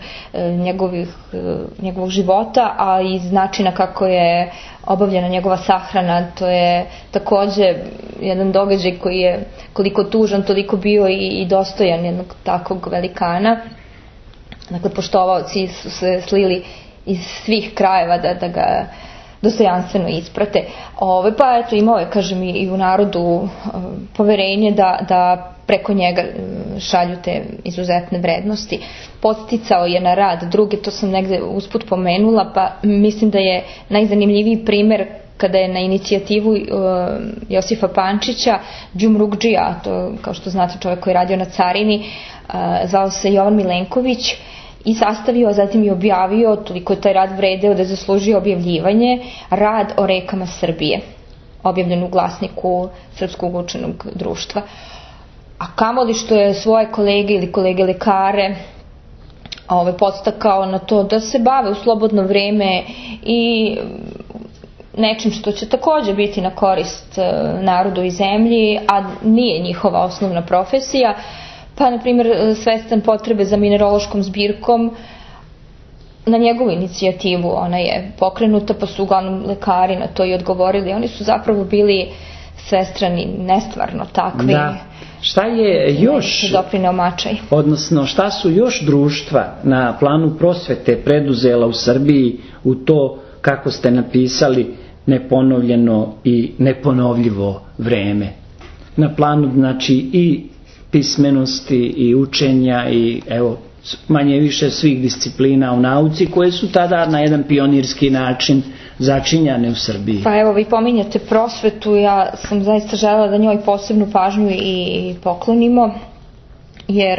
njegovog života, a iz načina kako je obavljena njegova sahrana. To je takođe jedan događaj koji je koliko tužan, toliko bio i dostojan jednog takvog velikana. Dakle, poštovaoci su se slili iz svih krajeva da ga dostojanstveno isprate. Pa eto, imao je, kažem, i u narodu poverenje da preko njega šalju te izuzetne vrednosti. Podsticao je na rad druge, to sam negde usput pomenula, pa mislim da je najzanimljiviji primer kada je na inicijativu Josifa Pančića Đumrukdžija, to kao što znate čovjek koji je radio na carini, zvao se Jovan Milenković, i sastavio, a zatim i objavio, toliko je taj rad vredeo da je zaslužio objavljivanje, rad o rekama Srbije, objavljen u glasniku Srpskog učenog društva. A kamoli što je svoje kolege ili kolege lekare podstakao na to da se bave u slobodno vreme i nečim što će takođe biti na korist narodu i zemlji, a nije njihova osnovna profesija. Pa, na primjer, svestan potrebe za minerološkom zbirkom, na njegovu inicijativu ona je pokrenuta, pa su uglavnom lekari na to i odgovorili. Oni su zapravo bili svestrani, nestvarno takvi. Da. Šta je još, odnosno šta su još društva na planu prosvete preduzela u Srbiji u to, kako ste napisali, neponovljeno i neponovljivo vreme? Na planu, znači, i pismenosti i učenja i evo manje više svih disciplina u nauci koje su tada na jedan pionirski način začinjane u Srbiji. Pa evo, vi pominjate prosvetu, ja sam zaista želela da njoj posebnu pažnju i poklonimo, jer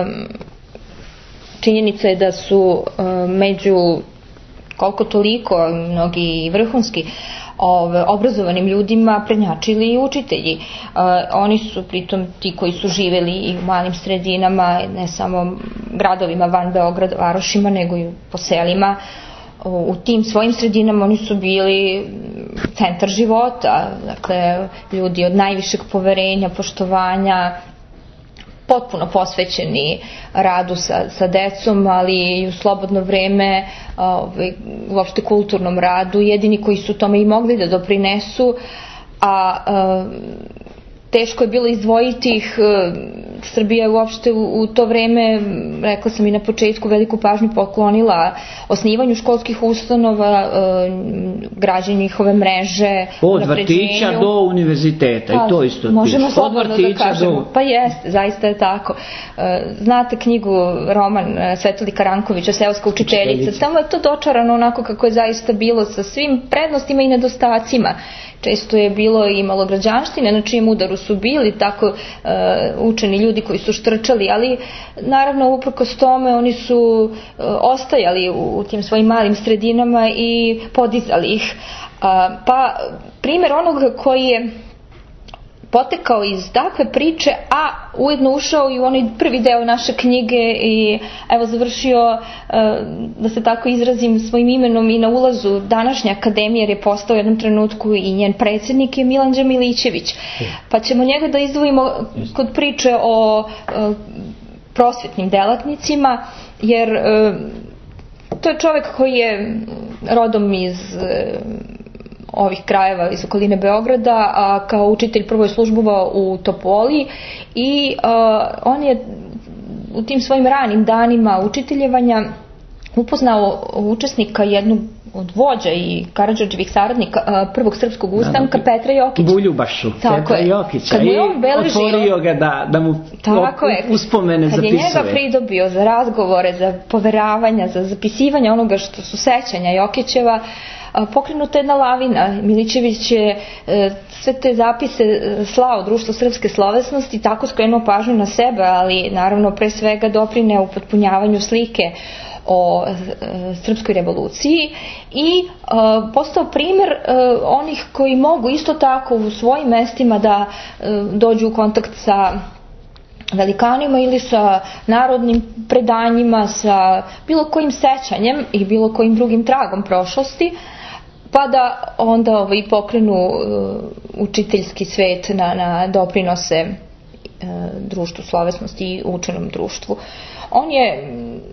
činjenica je da su među koliko toliko mnogi vrhunski obrazovanim ljudima prednjačili i učitelji. Oni su pritom ti koji su živeli i u malim sredinama, ne samo gradovima van Beograda, varošima, nego i po selima, u tim svojim sredinama oni su bili centar života, dakle ljudi od najvišeg poverenja, poštovanja, potpuno posvećeni radu sa decom, ali i u slobodno vreme, uopšte kulturnom radu, jedini koji su tome i mogli da doprinesu, a teško je bilo izdvojiti ih. Srbija je uopšte u to vreme, rekla sam i na početku, veliku pažnju poklonila osnivanju školskih ustanova, građenju njihove mreže, od vrtića do univerziteta, i to isto. Možemo slobodno da kažemo. Pa jeste, zaista je tako. Znate knjigu, roman Svetolika Rankovića, Seoska učiteljica, tamo je to dočarano onako kako je zaista bilo, sa svim prednostima i nedostacima. Često je bilo i malograđanštine na čijem udaru su bili tako učeni ljudi koji su štrčali, ali naravno uprkos tome oni su ostajali u tim svojim malim sredinama i podizali ih. Pa primjer onoga koji je potekao iz takve priče, a ujedno ušao i u onaj prvi deo naše knjige i evo završio, da se tako izrazim, svojim imenom i na ulazu današnje akademije, jer je postao u jednom trenutku i njen predsjednik, je Milanđa Milićević. Pa ćemo njega da izdvojimo kod priče o prosvetnim delatnicima, jer to je čovjek koji je rodom iz ovih krajeva iz okoline Beograda, a kao učitelj prvo je službovao u Topoli i on je u tim svojim ranim danima učiteljevanja upoznao učesnika, jednog od vođa i Karadžordževih saradnika prvog srpskog ustanka, Petra Jokića. Buljubašu, Petra Jokića. Kad mu je on beležio, otvorio ga da mu uspomene zapisuje. Kad je njega pridobio za razgovore, za poveravanja, za zapisivanje onoga što su sećanja Jokićeva, pokrenuta jedna lavina. Milićević je sve te zapise slao Društvo srpske slovesnosti, tako skrenuo pažnju na sebe, ali naravno pre svega doprineo u potpunjavanju slike o srpskoj revoluciji i postao primjer onih koji mogu isto tako u svojim mestima da dođu u kontakt sa velikanima ili sa narodnim predanjima, sa bilo kojim sećanjem i bilo kojim drugim tragom prošlosti, pa da onda pokrenu učiteljski svet na doprinose društvu slovesnosti i učenom društvu. On je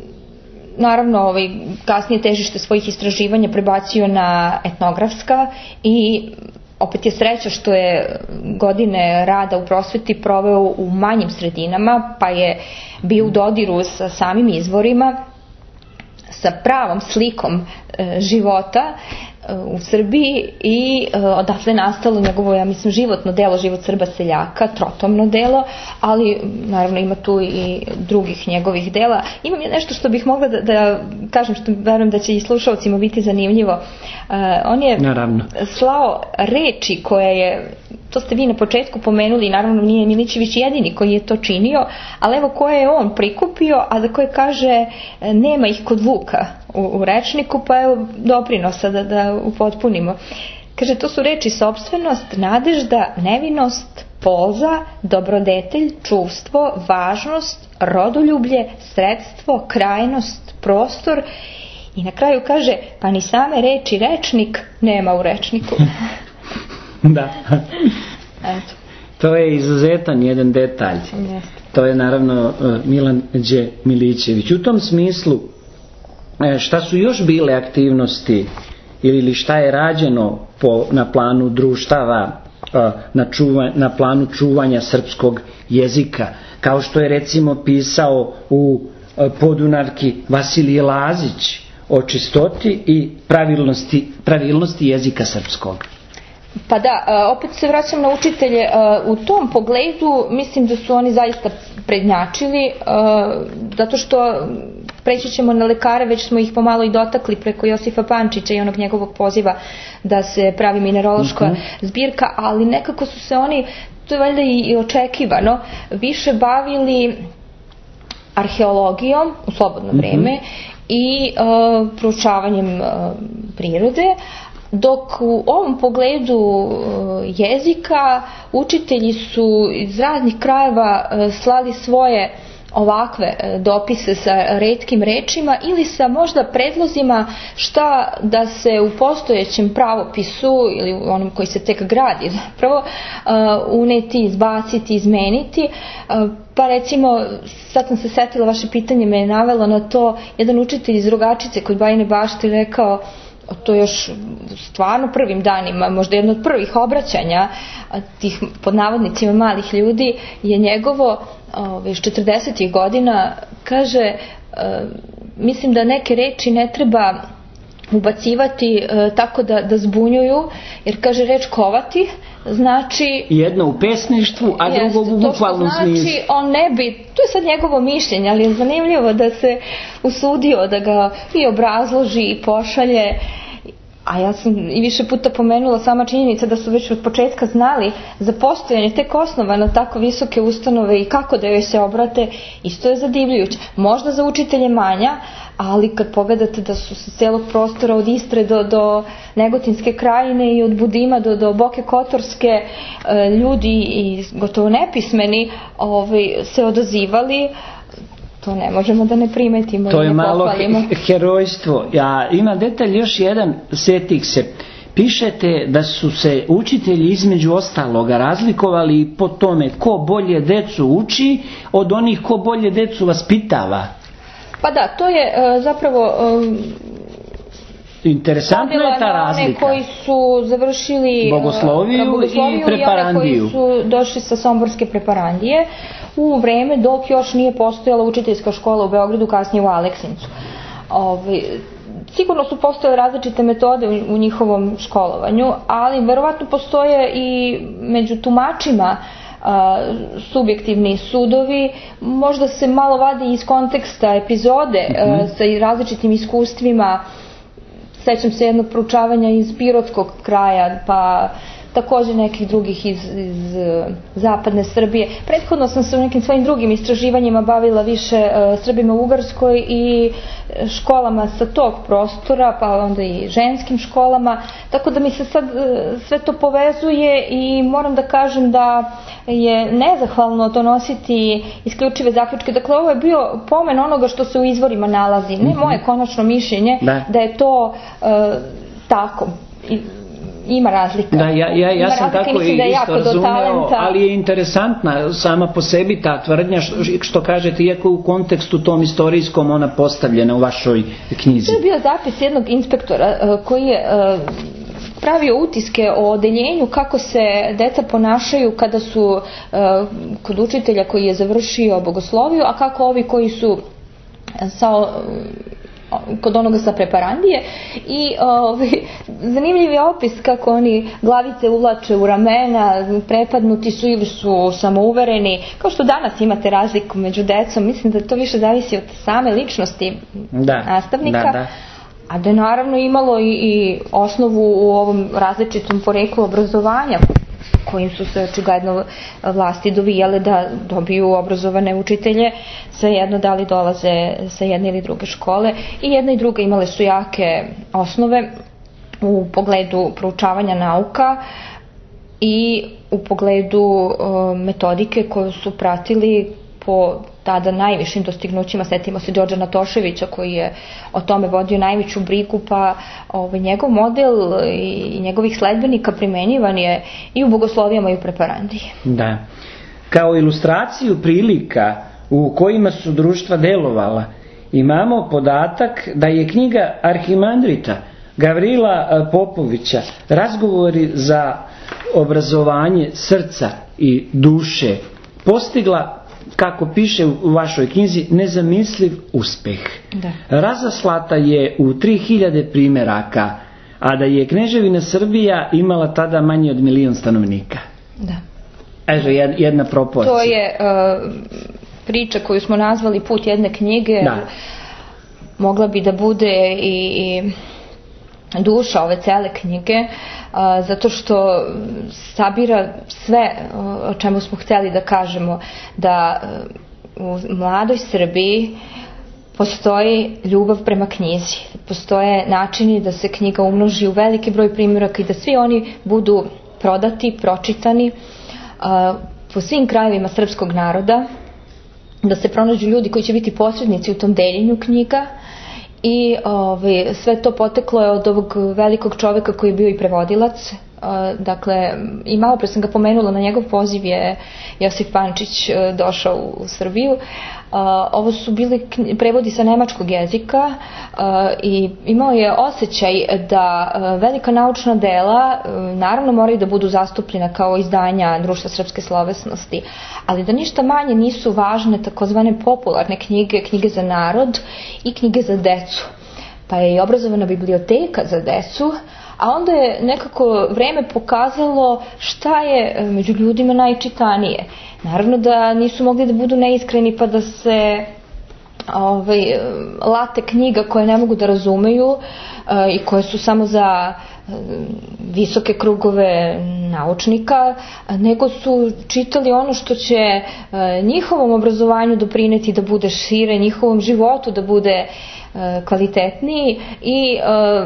naravno kasnije težište svojih istraživanja prebacio na etnografska i opet je sreća što je godine rada u prosveti proveo u manjim sredinama, pa je bio u dodiru sa samim izvorima, sa pravom slikom života u Srbiji i odatle nastalo njegovo, ja mislim, životno delo, Život Srba seljaka, trotomno delo, ali naravno ima tu i drugih njegovih dela. Imam je nešto što bih mogla da kažem, što verujem da će i slušalcima biti zanimljivo. On je slao reči koje je, to ste vi na početku pomenuli, naravno nije Milićević jedini koji je to činio, ali evo koje je on prikupio, a za koje kaže nema ih kod Vuka u rečniku, pa evo doprinosa da upotpunimo. Kaže, to su reči sopstvenost, nadežda, nevinost, poza, dobrodetelj, čuvstvo, važnost, rodoljublje, sredstvo, krajnost, prostor i na kraju kaže, pa ni same reči rečnik nema u rečniku. Da. Eto. To je izuzetan jedan detalj. To je naravno Milanđe Milićević. U tom smislu, šta su još bile aktivnosti ili šta je rađeno na planu društava, na planu čuvanja srpskog jezika, kao što je recimo pisao u Podunavki Vasilije Lazić o čistoti i pravilnosti jezika srpskog. Pa da, opet se vraćam na učitelje. U tom pogledu mislim da su oni zaista prednjačili, zato što preći ćemo na lekare, već smo ih pomalo i dotakli preko Josifa Pančića i onog njegovog poziva da se pravi minerološka zbirka, ali nekako su se oni, to je valjda i očekivano, više bavili arheologijom u slobodno vreme i proučavanjem prirode, dok u ovom pogledu jezika učitelji su iz raznih krajeva slali svoje ovakve dopise sa retkim rečima ili sa možda predlozima šta da se u postojećem pravopisu ili u onom koji se tek gradi zapravo uneti, izbaciti, izmeniti. Pa recimo, sad sam se setila, vaše pitanje me je navelo na to, jedan učitelj iz Rogačice kod Bajine Bašte rekao, to još stvarno prvim danima, možda jedno od prvih obraćanja tih pod navodnicima malih ljudi je njegovo još 40. godina, kaže, mislim da neke reči ne treba ubacivati tako da zbunjuju, jer kaže reč kovati znači jedno u pesništvu, a drugo u bukvalnom smislu. Znači on ne bi, to je sad njegovo mišljenje, ali je zanimljivo da se usudio da ga i obrazloži i pošalje. A ja sam i više puta pomenula sama činjenica da su već od početka znali za postojanje tek osnovano tako visoke ustanove i kako da joj se obrate, isto je zadivljujuće. Možda za učitelje manja, ali kad pogledate da su sa celog prostora od Istre do Negotinske krajine i od Budima do Boke Kotorske ljudi i gotovo nepismeni se odazivali, to ne možemo da ne primetimo. To je malo herojstvo. Ja imam detalj još jedan, setih se. Pišete da su se učitelji između ostaloga razlikovali po tome ko bolje decu uči od onih ko bolje decu vaspitava. Pa da, to je zapravo interesantna je ta razlika. One koji su završili bogosloviju i preparandiju. I one koji su došli sa somborske preparandije u vreme dok još nije postojala učiteljska škola u Beogradu, kasnije u Aleksincu. Sigurno su postojale različite metode u njihovom školovanju, ali verovatno postoje i među tumačima subjektivni sudovi, možda se malo vadi iz konteksta epizode sa različitim iskustvima. Sećam se jednog proučavanja iz Pirotskog kraja, pa također nekih drugih iz zapadne Srbije. Prethodno sam se u nekim svojim drugim istraživanjima bavila više Srbima u Ugarskoj i školama sa tog prostora, pa onda i ženskim školama, tako da mi se sad sve to povezuje i moram da kažem da je nezahvalno donositi isključive zaključke. Dakle, ovo je bio pomen onoga što se u izvorima nalazi, ne moje konačno mišljenje da je to tako. Ima razlika. Da, ja sam tako i isto razumeo, ali je interesantna sama po sebi ta tvrdnja što kažete, iako u kontekstu tom istorijskom ona postavljena u vašoj knjizi. To je bio zapis jednog inspektora koji je pravio utiske o odeljenju kako se deca ponašaju kada su kod učitelja koji je završio bogosloviju, a kako ovi koji su kod onoga sa preparandije i zanimljiv je opis kako oni glavice uvlače u ramena, prepadnuti su ili su samouvereni, kao što danas imate razliku među decom. Mislim da to više zavisi od same ličnosti nastavnika, a da je naravno imalo i osnovu u ovom različitom poreklu obrazovanja kojim su se očigledno vlasti dovijale da dobiju obrazovane učitelje, svejedno da li dolaze sa jedne ili druge škole, i jedna i druga imale su jake osnove u pogledu proučavanja nauka i u pogledu metodike koju su pratili po tada najvišim dostignućima. Setimo se Đorđa Natoševića koji je o tome vodio najveću brigu, pa njegov model i njegovih sledbenika primenjivan je i u bogoslovijama i u preparandiji. Da. Kao ilustraciju prilika u kojima su društva delovala, imamo podatak da je knjiga arhimandrita Gavrila Popovića Razgovori za obrazovanje srca i duše postigla, kako piše u vašoj knjizi, nezamisliv uspeh. Razaslata je u 3000 primjeraka, a da je Kneževina Srbija imala tada manje od 1 milion stanovnika. Da. Evo jedna proporcija. To je priča koju smo nazvali Put jedne knjige. Mogla bi da bude i duša ove cele knjige, zato što sabira sve o čemu smo htjeli da kažemo, da u mladoj Srbiji postoji ljubav prema knjizi, postoje načini da se knjiga umnoži u veliki broj primjeraka i da svi oni budu prodati, pročitani po svim krajevima srpskog naroda, da se pronađu ljudi koji će biti posrednici u tom deljenju knjiga i sve to poteklo je od ovog velikog čoveka koji je bio i prevodilac. Dakle, i malo pre sam ga pomenula, na njegov poziv je Josif Pančić došao u Srbiju. Ovo su bili prevodi sa nemačkog jezika i imao je osjećaj da velika naučna dela naravno moraju da budu zastupljena kao izdanja Društva srpske slovesnosti, ali da ništa manje nisu važne takozvane popularne knjige, knjige za narod i knjige za decu. Pa je i obrazovana biblioteka za decu, a onda je nekako vreme pokazalo šta je među ljudima najčitanije. Naravno da nisu mogli da budu neiskreni pa da se late knjiga koje ne mogu da razumeju i koje su samo za visoke krugove naučnika, nego su čitali ono što će njihovom obrazovanju doprineti da bude šire, njihovom životu da bude kvalitetniji i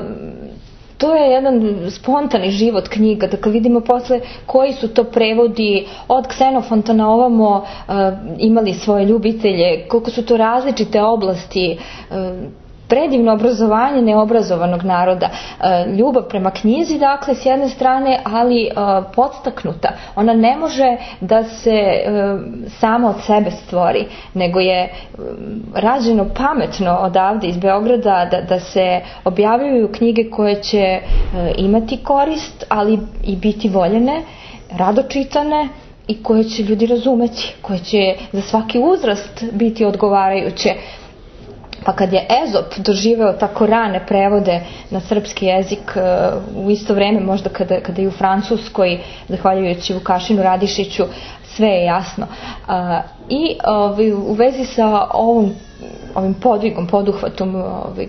to je jedan spontani život knjiga. Dakle, vidimo posle koji su to prevodi od Ksenofanta na ovamo imali svoje ljubitelje, koliko su to različite oblasti, predivno obrazovanje neobrazovanog naroda, ljubav prema knjizi, dakle, s jedne strane, ali podstaknuta. Ona ne može da se sama od sebe stvori, nego je rađeno pametno odavde iz Beograda da se objavljuju knjige koje će imati korist, ali i biti voljene, rado čitane i koje će ljudi razumeti, koje će za svaki uzrast biti odgovarajuće. Pa kad je Ezop doživeo tako rane prevode na srpski jezik u isto vreme, možda kada i u Francuskoj, zahvaljujući Vukašinu Radišiću, sve je jasno. I u vezi sa ovim podvigom, poduhvatom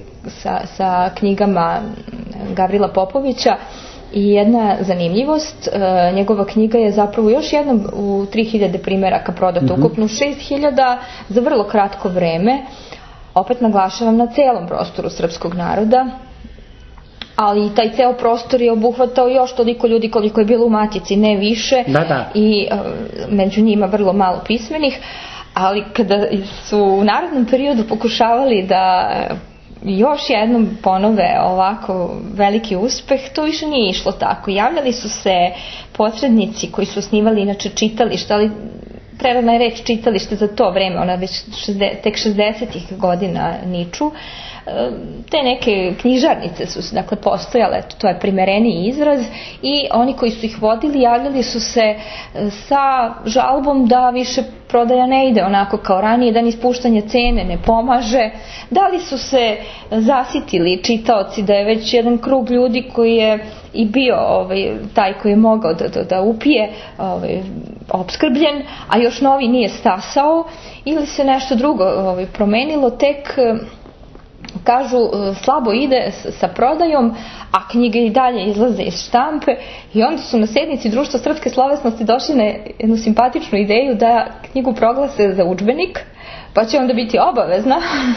sa knjigama Gavrila Popovića, i jedna zanimljivost, njegova knjiga je zapravo još jednom u 3000 primeraka prodata, ukupno 6000 za vrlo kratko vreme. Opet naglašavam, na celom prostoru srpskog naroda, ali taj ceo prostor je obuhvatao još toliko ljudi koliko je bilo u Matici, ne više, i među njima vrlo malo pismenih, ali kada su u narednom periodu pokušavali da još jednom ponove ovako veliki uspeh, to više nije išlo tako. Javljali su se posrednici koji su osnivali inače čitališta, ali prerana je reč čitalište za to vreme, ona već tek 60-ih godina niču. Te neke knjižarnice su dakle postojale, to je primereniji izraz, i oni koji su ih vodili javljali su se sa žalbom da više prodaja ne ide onako kao ranije, da ni spuštanje cene ne pomaže. Da li su se zasitili čitaoci da je već jedan krug ljudi koji je i bio taj koji je mogao da upije opskrbljen, a još novi nije stasao, ili se nešto drugo promenilo, tek kažu slabo ide sa prodajom, a knjige i dalje izlaze iz štampe, i onda su na sednici Društva srpske slovesnosti došli na jednu simpatičnu ideju da knjigu proglase za udžbenik, pa će onda biti obavezna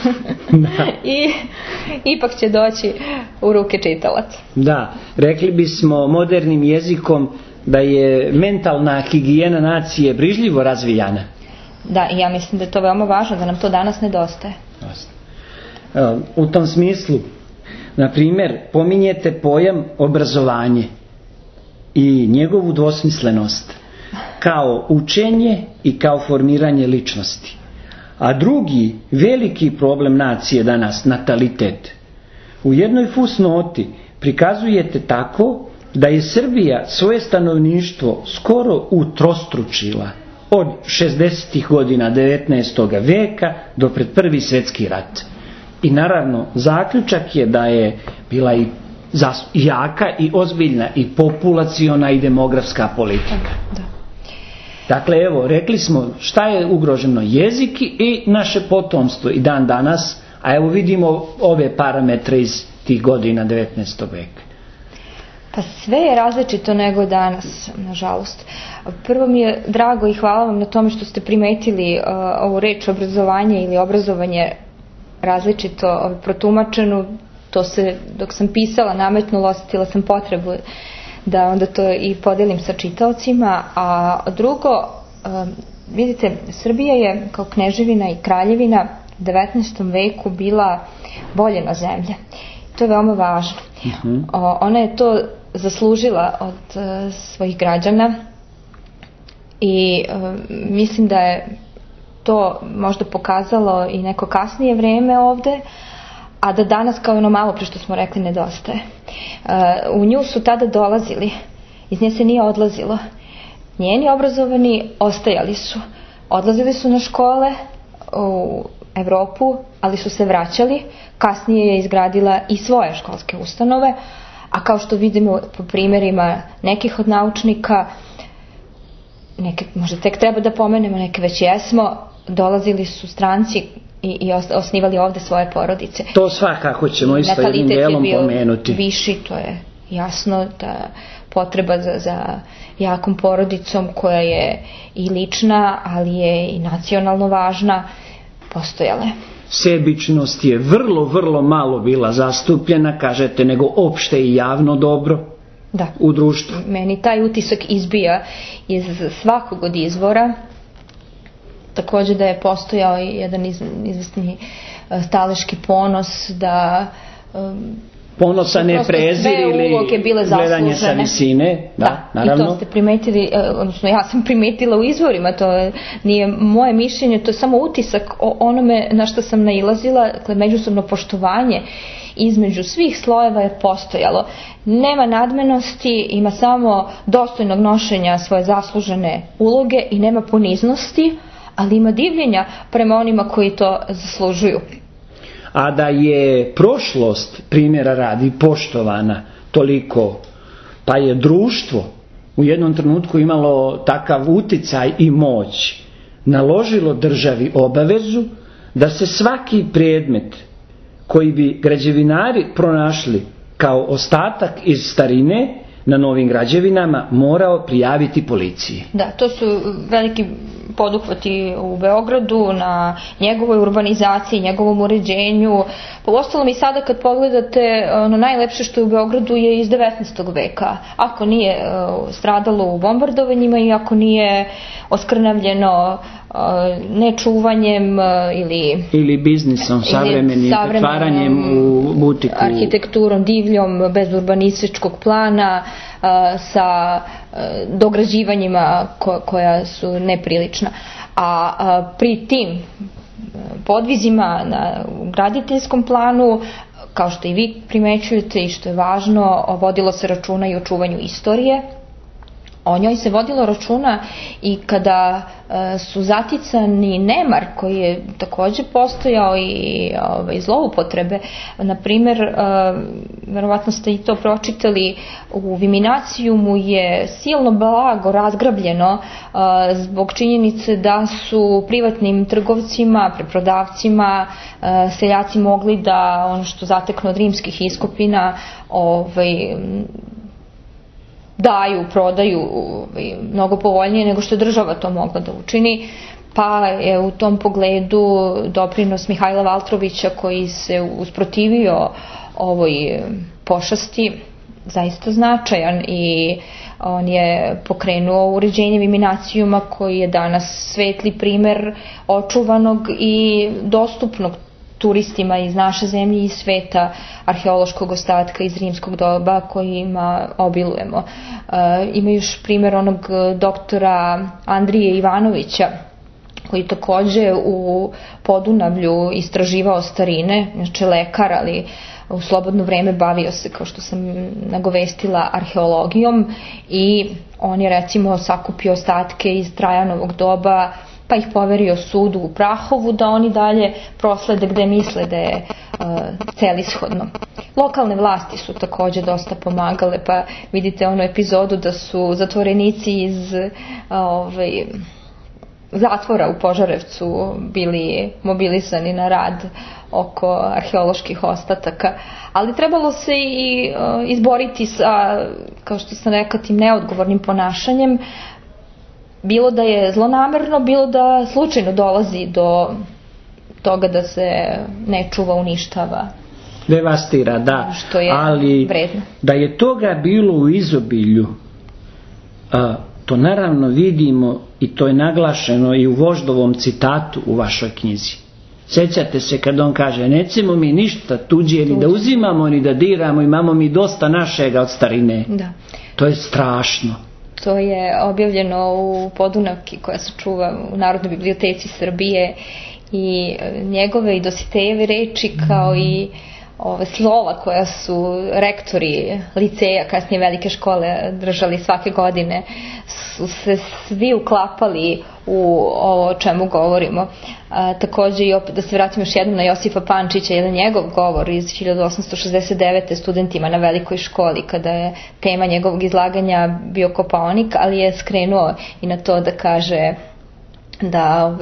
i ipak će doći u ruke čitalaca. Da, rekli bismo modernim jezikom da je mentalna higijena nacije brižljivo razvijana. Da, i ja mislim da je to veoma važno, da nam to danas nedostaje. U tom smislu, na primjer, pominjete pojam obrazovanje i njegovu dvosmislenost kao učenje i kao formiranje ličnosti. A drugi veliki problem nacije danas, natalitet. U jednoj fusnoti prikazujete tako da je Srbija svoje stanovništvo skoro utrostručila od 60. godina 19. veka do pred Prvi svjetski rat. I naravno, zaključak je da je bila i jaka i ozbiljna i populaciona i demografska politika. Da. Dakle, evo, rekli smo šta je ugroženo, jezik i naše potomstvo i dan danas, a evo vidimo ove parametre iz tih godina 19. veka. Pa sve je različito nego danas, nažalost. Prvo mi je drago i hvala vam na tome što ste primetili ovu reč obrazovanje ili obrazovanje različito protumačenu. To se, dok sam pisala, nametnulo, osjetila sam potrebu da onda to i podelim sa čitaocima. A drugo, vidite, Srbija je kao kneževina i kraljevina u 19. veku bila voljena zemlja. To je veoma važno. Ona je to zaslužila od svojih građana i mislim da je to možda pokazalo i neko kasnije vreme ovde, a da danas, kao ono malo pre što smo rekli, nedostaje. U nju su tada dolazili, iz nje se nije odlazilo. Njeni obrazovani ostajali su. Odlazili su na škole u Evropu, ali su se vraćali. Kasnije je izgradila i svoje školske ustanove, a kao što vidimo po primjerima nekih od naučnika, neke možda tek treba da pomenemo, neke već jesmo, dolazili su stranci i osnivali ovde svoje porodice. To svakako ćemo isto jednim delom pomenuti. Natalitet je bio viši, to je jasno, da potreba za jakom porodicom koja je i lična, ali je i nacionalno važna, postojale. Sebičnost je vrlo malo bila zastupljena, kažete, nego opšte i javno dobro u društvu. Meni taj utisak izbija iz svakog od izvora. Takođe da je postojao i jedan izvesni staleški ponos, da ponosa ne prezirili gledanje sa visine. Naravno. I to ste primetili, odnosno ja sam primetila u izvorima, to nije moje mišljenje, to je samo utisak o onome na što sam nailazila, dakle međusobno poštovanje između svih slojeva je postojalo. Nema nadmenosti, ima samo dostojnog nošenja svoje zaslužene uloge i nema poniznosti, ali ima divljenja prema onima koji to zaslužuju. A da je prošlost, primjera radi, poštovana toliko, pa je društvo u jednom trenutku imalo takav uticaj i moć, naložilo državi obavezu da se svaki predmet koji bi građevinari pronašli kao ostatak iz starine na novim građevinama morao prijaviti policiji. Da, to su veliki poduhvati u Beogradu na njegovoj urbanizaciji, njegovom uređenju. Po ostalom i sada kad pogledate, ono najlepše što je u Beogradu je iz 19. veka. Ako nije stradalo u bombardovanjima i ako nije oskrnavljeno nečuvanjem ili biznisom savremenim, pretvaranjem u butiku, arhitekturom divljom, bez urbanističkog plana, sa dograđivanjima koja su neprilična. A pri tim podvizima na graditeljskom planu, kao što i vi primećujete i što je važno, vodilo se računa i o čuvanju istorije. O njoj se vodilo računa i kada su zaticani nemar, koji je takođe postojao, i zloupotrebe. Na primjer, verovatno ste i to pročitali, u Viminacijumu je silno blago razgrabljeno zbog činjenice da su privatnim trgovcima, preprodavcima, seljaci mogli da ono što zateknu od rimskih iskopina daju, prodaju mnogo povoljnije nego što je država to mogla da učini, pa je u tom pogledu doprinos Mihajla Valtrovića, koji se usprotivio ovoj pošasti, zaista značajan, i on je pokrenuo uređenje Viminacijuma, koji je danas svetli primer očuvanog i dostupnog turistima iz naše zemlje i sveta arheološkog ostatka iz rimskog doba kojima obilujemo. Ima još primjer onog doktora Andrije Ivanovića, koji takođe u Podunavlju istraživao starine, znači lekar, ali u slobodno vreme bavio se, kao što sam nagovestila, arheologijom, i on je recimo sakupio ostatke iz Trajanovog doba, pa ih poverio sudu u Prahovu da oni dalje proslede gde misle da je celishodno. Lokalne vlasti su takođe dosta pomagale, pa vidite onu epizodu da su zatvorenici iz zatvora u Požarevcu bili mobilisani na rad oko arheoloških ostataka, ali trebalo se i izboriti sa, kao što sam rekla, tim neodgovornim ponašanjem, bilo da je zlonamerno, bilo da slučajno dolazi do toga da se ne čuva, uništava. Devastira, da. Što je ali vredno. Da je toga bilo u izobilju, To naravno vidimo i to je naglašeno i u Voždovom citatu u vašoj knjizi. Sjećate se kad on kaže: nećemo mi ništa tuđe ni da uzimamo ni da diramo, imamo mi dosta našega od starine. Da. To je strašno. To je objavljeno u Podunavki koja se čuva u Narodnoj biblioteci Srbije, i njegove i Dositejeve reči kao i ove slova koja su rektori liceja, kasnije velike škole, držali svake godine, su se svi uklapali u ovo o čemu govorimo. Takođe, i opet da se vratimo još jednom na Josipa Pančića, jedan njegov govor iz 1869. studentima na velikoj školi, kada je tema njegovog izlaganja bio Kopaonik, ali je skrenuo i na to da kaže da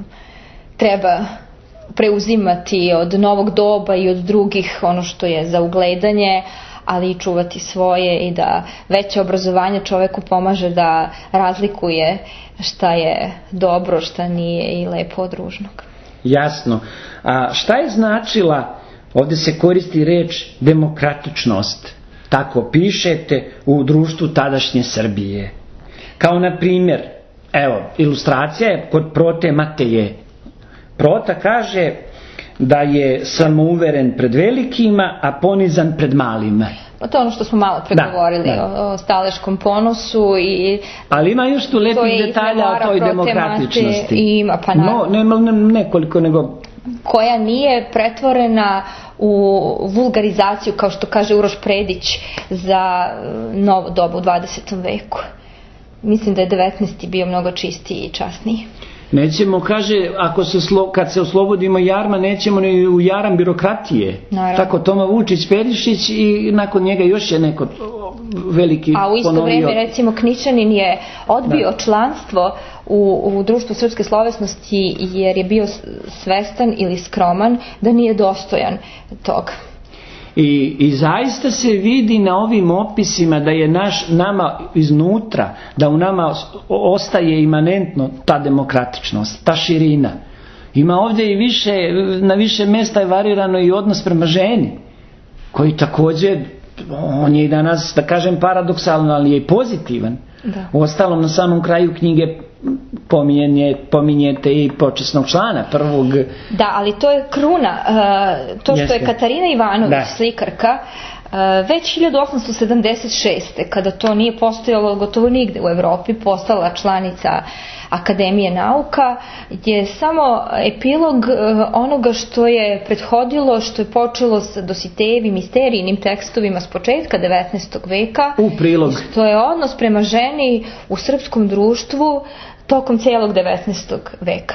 treba preuzimati od novog doba i od drugih ono što je za ugledanje, ali i čuvati svoje, i da veće obrazovanje čoveku pomaže da razlikuje šta je dobro, šta nije, i lepo od ružnog. Jasno. A šta je značila, ovdje se koristi reč demokratičnost, tako pišete, u društvu tadašnje Srbije? Kao na primjer, evo, ilustracija je kod Prote Mateje. Prota kaže da je samouveren pred velikima, a ponizan pred malima. To je ono što smo malo pregovorili o staleškom ponosu. Ali ima još tu lepih detalja o toj demokratičnosti. Ima, pa naravno. Nekoliko, nego... koja nije pretvorena u vulgarizaciju, kao što kaže Uroš Predić, za novo dobu u 20. veku. Mislim da je 19. bio mnogo čistiji i časniji. Nećemo, kaže, kad se oslobodimo jarma, nećemo ni u jaram birokratije. Naravno. Tako Toma Vučić Perišić, i nakon njega još je neko veliki ponovio. A u isto vrijeme, recimo, Knićanin je odbio članstvo u društvu srpske slovesnosti jer je bio svestan ili skroman da nije dostojan toga. I zaista se vidi na ovim opisima da je nama iznutra, da u nama ostaje imanentno ta demokratičnost, ta širina. Ima ovdje i na više mjesta je varirano i odnos prema ženi, koji također, on je i danas, da kažem, paradoksalno, ali je i pozitivan. Da. Uostalom, na samom kraju knjige pominjete i počasnog člana prvog. Da, ali to je kruna. To što je Katarina Ivanović, slikarka, već 1876. kada to nije postojalo gotovo nigde u Evropi, postala članica Akademije nauka, je samo epilog onoga što je prethodilo, što je počelo sa Dositejevim misterijnim tekstovima s početka 19. veka. U prilog. To je odnos prema ženi u srpskom društvu tokom cijelog 19. veka.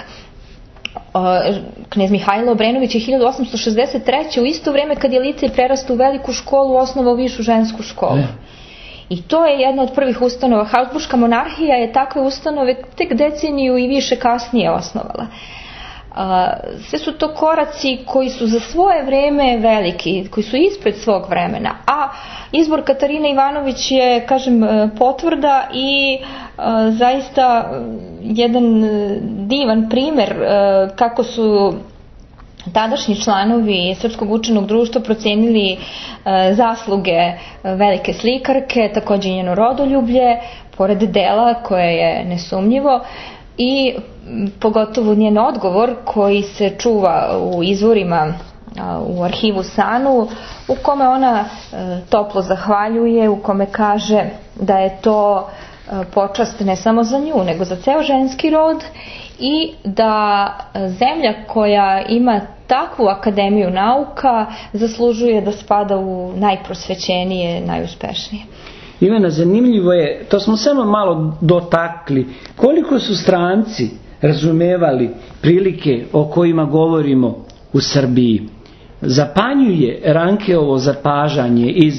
Knez Mihajlo Obrenović je 1863. u isto vrijeme kad je licej prerastao u veliku školu osnovao višu žensku školu. I to je jedna od prvih ustanova. Habsburška monarhija je takve ustanove tek deceniju i više kasnije osnovala. Sve su to koraci koji su za svoje vrijeme veliki, koji su ispred svog vremena, a izbor Katarine Ivanović je, kažem, potvrda i zaista jedan divan primjer kako su tadašnji članovi Srpskog učenog društva procenili zasluge velike slikarke, također njeno rodoljublje, pored dela koje je nesumnjivo, i pogotovo njen odgovor koji se čuva u izvorima u arhivu SANU, u kome ona toplo zahvaljuje, u kome kaže da je to počast ne samo za nju, nego za ceo ženski rod, i da zemlja koja ima takvu akademiju nauka zaslužuje da spada u najprosvećenije, najuspešnije. Ivana, zanimljivo je, to smo samo malo dotakli, koliko su stranci razumevali prilike o kojima govorimo u Srbiji. Zapanjuje Rankeovo zapažanje iz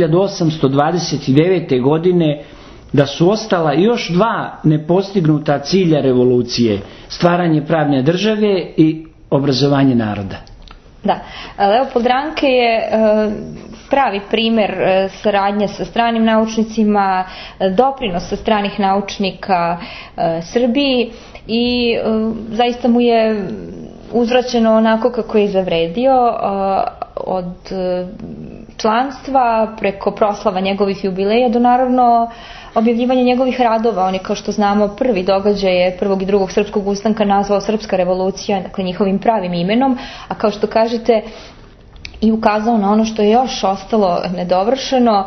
1829. godine da su ostala još dva nepostignuta cilja revolucije: stvaranje pravne države i obrazovanje naroda. Da, Leopold Ranke je pravi primjer saradnje sa stranim naučnicima, doprinosa stranih naučnika Srbiji, i zaista mu je uzvraćeno onako kako je zavredio. od članstva preko proslava njegovih jubileja do naravno objavljivanja njegovih radova. On je, kao što znamo, prvi događaj prvog i drugog srpskog ustanka nazvao Srpska revolucija, dakle njihovim pravim imenom, a kao što kažete i ukazao na ono što je još ostalo nedovršeno,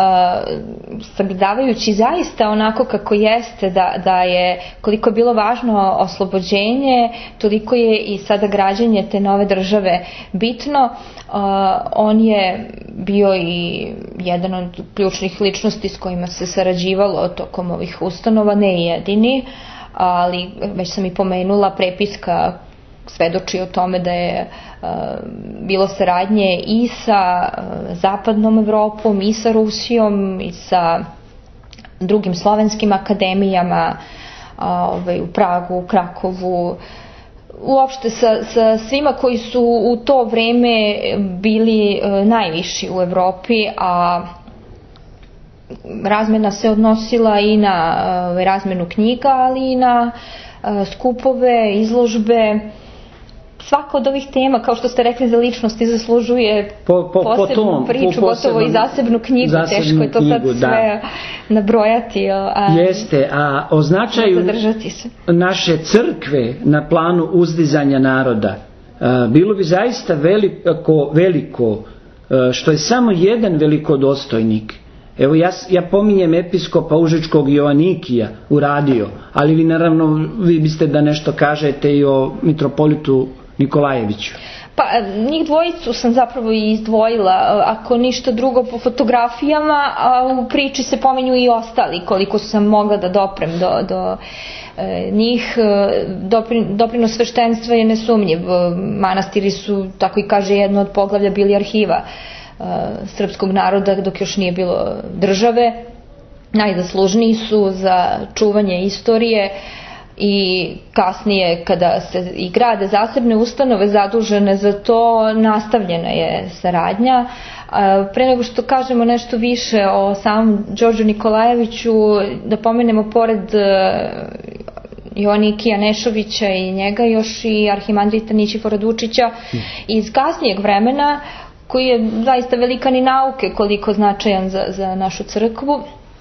sagledavajući zaista onako kako jeste, da je koliko je bilo važno oslobođenje, toliko je i sada građenje te nove države bitno. On je bio i jedan od ključnih ličnosti s kojima se sarađivalo tokom ovih ustanova, ne jedini, ali već sam i pomenula, prepiska svedoči o tome da je bilo saradnje i sa zapadnom Evropom, i sa Rusijom, i sa drugim slovenskim akademijama u Pragu, u Krakovu, uopšte sa svima koji su u to vreme bili najviši u Evropi, a razmena se odnosila i na razmenu knjiga, ali i na skupove, izložbe. Svaka od ovih tema, kao što ste rekli, za ličnosti zaslužuje posebnu priču, gotovo i zasebnu knjigu, teško je to sad sve nabrojati. Jeste, a o značaju naše crkve na planu uzdizanja naroda bilo bi zaista veliko što je samo jedan velikodostojnik. Evo ja pominjem episkopa Užičkog Joanikija uradio, ali vi biste da nešto kažete i o mitropolitu Nikolajeviću. Pa njih dvojicu sam zapravo i izdvojila, ako ništa drugo po fotografijama, a u priči se pominju i ostali, koliko sam mogla da doprem do njih. Doprinos sveštenstva je nesumnjiv. Manastiri su, tako i kaže jedno od poglavlja, bili arhiva srpskog naroda dok još nije bilo države. Najzaslužniji su za čuvanje istorije i kasnije kada se i grade zasebne ustanove zadužene za to, nastavljena je saradnja. Pre nego što kažemo nešto više o samom Đorđu Nikolajeviću, da pomenemo pored Joanikija Nešovića i njega još i arhimandrita Nićifora Dučića iz kasnijeg vremena, koji je zaista velikan i nauke koliko značajan za našu crkvu.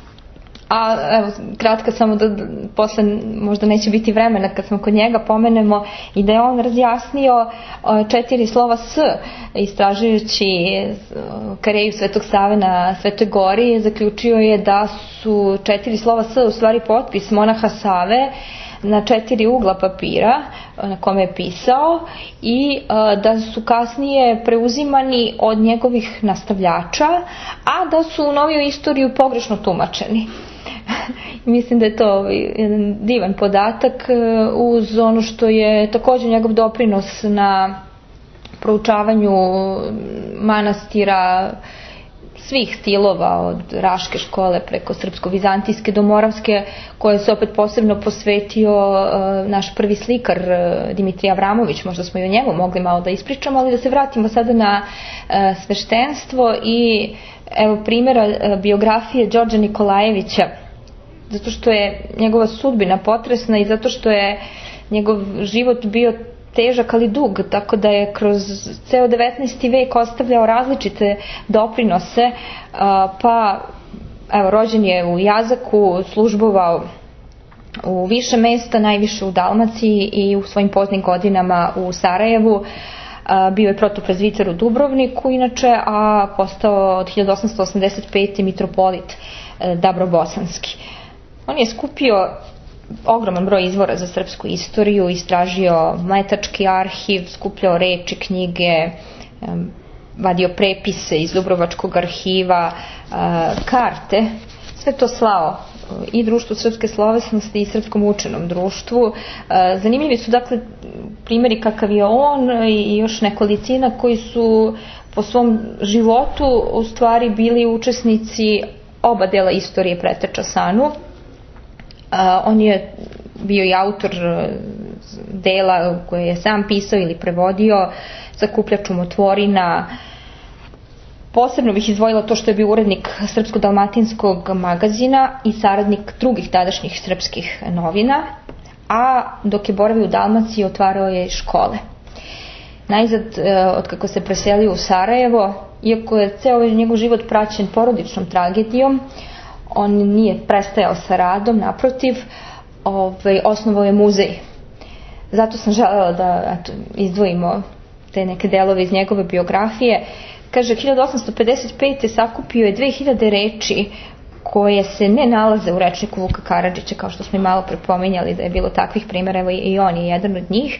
A evo, kratka samo da posle možda neće biti vremena kad smo kod njega pomenemo i da je on razjasnio 4 slova S, istražujući kareju Svetog Save na Svetoj Gori, zaključio je da su 4 slova S u stvari potpis monaha Save na 4 ugla papira na kome je pisao i da su kasnije preuzimani od njegovih nastavljača, a da su u noviju istoriju pogrešno tumačeni. Mislim da je to jedan divan podatak uz ono što je također njegov doprinos na proučavanju manastira svih stilova, od Raške škole preko srpsko-vizantijske do moravske, koje se opet posebno posvetio naš prvi slikar Dimitrij Avramović. Možda smo i o njemu mogli malo da ispričamo, ali da se vratimo sada na sveštenstvo i evo primjera biografije Đorđa Nikolajevića, zato što je njegova sudbina potresna i zato što je njegov život bio težak ali dug, tako da je kroz ceo 19. vek ostavljao različite doprinose, pa evo, rođen je u Jazaku, službovao u više mesta, najviše u Dalmaciji i u svojim poznim godinama u Sarajevu. Bio je protoprezviter u Dubrovniku inače, a postao od 1885. mitropolit Dabrobosanski. On je skupio ogroman broj izvora za srpsku istoriju, istražio Mletački arhiv, skupljao reči, knjige, vadio prepise iz Dubrovačkog arhiva, karte, sve to slao i Društvu srpske slovesnosti i Srpskom učenom društvu. Zanimljivi su dakle primjeri kakav je on i još nekolicina koji su po svom životu u stvari bili učesnici oba dela istorije preteča Sanu. On je bio i autor dela koje je sam pisao ili prevodio, Sakupljač umotvorina. Posebno bih izdvojila to što je bio urednik Srpsko-dalmatinskog magazina i saradnik drugih tadašnjih srpskih novina, a dok je boravio u Dalmaciji otvarao je škole. Najzad, od kako se preselio u Sarajevo, iako je ceo njegov život praćen porodičnom tragedijom, on nije prestajao sa radom, naprotiv, osnovao je muzej. Zato sam želela da izdvojimo te neke delove iz njegove biografije. Kaže, 1855. sakupio je 2000 reči koje se ne nalaze u rečniku Vuka Karadžića, kao što smo i malo prepominjali da je bilo takvih primjera, evo i on je jedan od njih.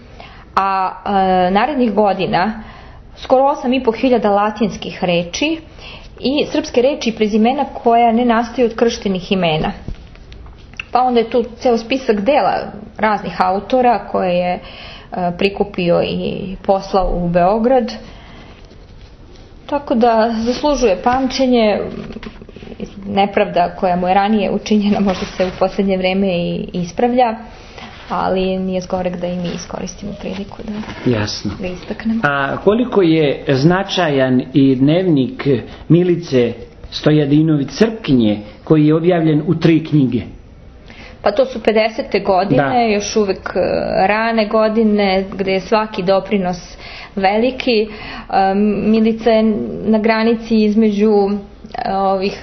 A narednih godina skoro 8500 latinskih reči i srpske reči i prezimena koja ne nastaju od krštenih imena. Pa onda je tu ceo spisak dela raznih autora koje je prikupio i poslao u Beograd. Tako da zaslužuje pamćenje. Nepravda koja mu je ranije učinjena možda se u posljednje vreme i ispravlja, ali nije zgorek da i mi iskoristimo priliku da ga istaknemo. A koliko je značajan i dnevnik Milice Stojadinović Srpkinje koji je objavljen u 3 knjige? Pa to su 50. godine, još uvek rane godine, gde je svaki doprinos veliki. Milica je na granici između ovih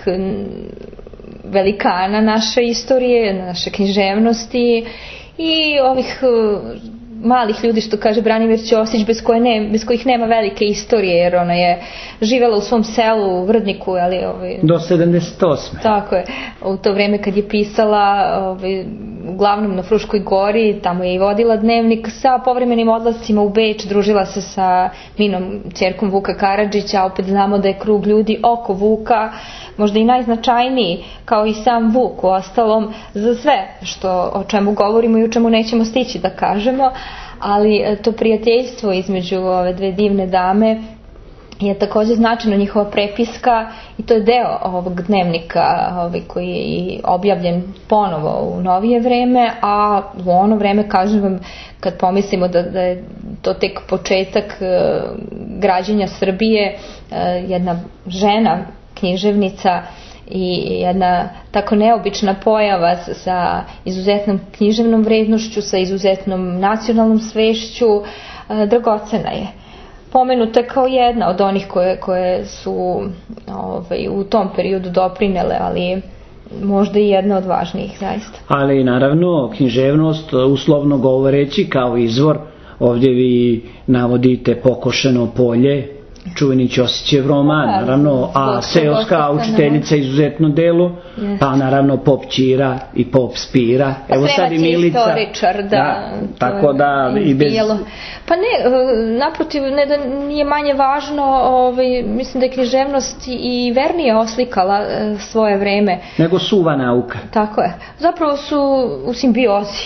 velikana naše istorije, naše književnosti i ovih malih ljudi, što kaže Branimir Ćosić, bez kojih nema velike istorije, jer ona je živela u svom selu u Vrdniku, do 78. Tako je, u to vreme kad je pisala uglavnom na Fruškoj gori, tamo je i vodila dnevnik sa povremenim odlascima u Beč, družila se sa Minom, ćerkom Vuka Karadžića, opet znamo da je krug ljudi oko Vuka možda i najznačajniji, kao i sam Vuk, u ostalom za sve o čemu govorimo i o čemu nećemo stići da kažemo, ali to prijateljstvo između ove dve divne dame je također značajno, njihova prepiska, i to je deo ovog dnevnika koji je objavljen ponovo u novije vreme, a u ono vreme, kažem vam, kad pomislimo da je to tek početak građenja Srbije, jedna žena književnica i jedna tako neobična pojava sa izuzetnom književnom vrednošću, sa izuzetnom nacionalnom svešću, dragocena je. Pomenuta kao jedna od onih koje su u tom periodu doprinele, ali možda i jedna od važnijih, zaista. Ali naravno književnost, uslovno govoreći, kao izvor, ovdje vi navodite Pokošeno polje, čuveni Ćosićev roman, naravno, a seoska učiteljica izuzetno delo, pa naravno Pop Ćira i Pop Spira. Evo sad i Milica. Istoričar, tako da i bez... Pa ne, naprotiv, ne da nije manje važno, mislim da je književnost i vernije oslikala svoje vreme. Nego suva nauka. Tako je. Zapravo su u simbiozi.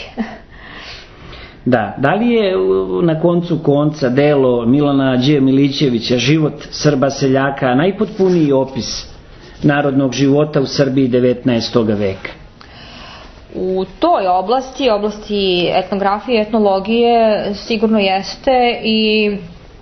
Da li je na koncu konca delo Milana Đe Milićevića Život Srba seljaka najpotpuniji opis narodnog života u Srbiji 19. veka? U toj oblasti etnografije i etnologije sigurno jeste, i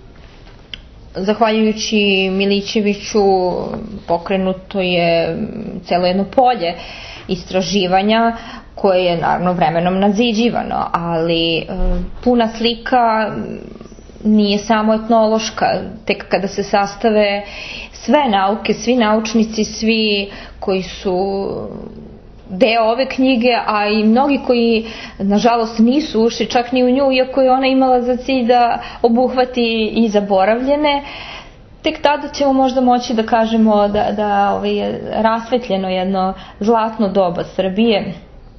zahvaljujući Milićeviću pokrenuto je celo jedno polje istraživanja koje je naravno vremenom nadziđivano, ali puna slika nije samo etnološka. Tek kada se sastave sve nauke, svi naučnici, svi koji su deo ove knjige, a i mnogi koji nažalost nisu ušli čak ni u nju, iako je ona imala za cilj da obuhvati i zaboravljene, tek tada ćemo možda moći da kažemo da je rasvetljeno jedno zlatno doba Srbije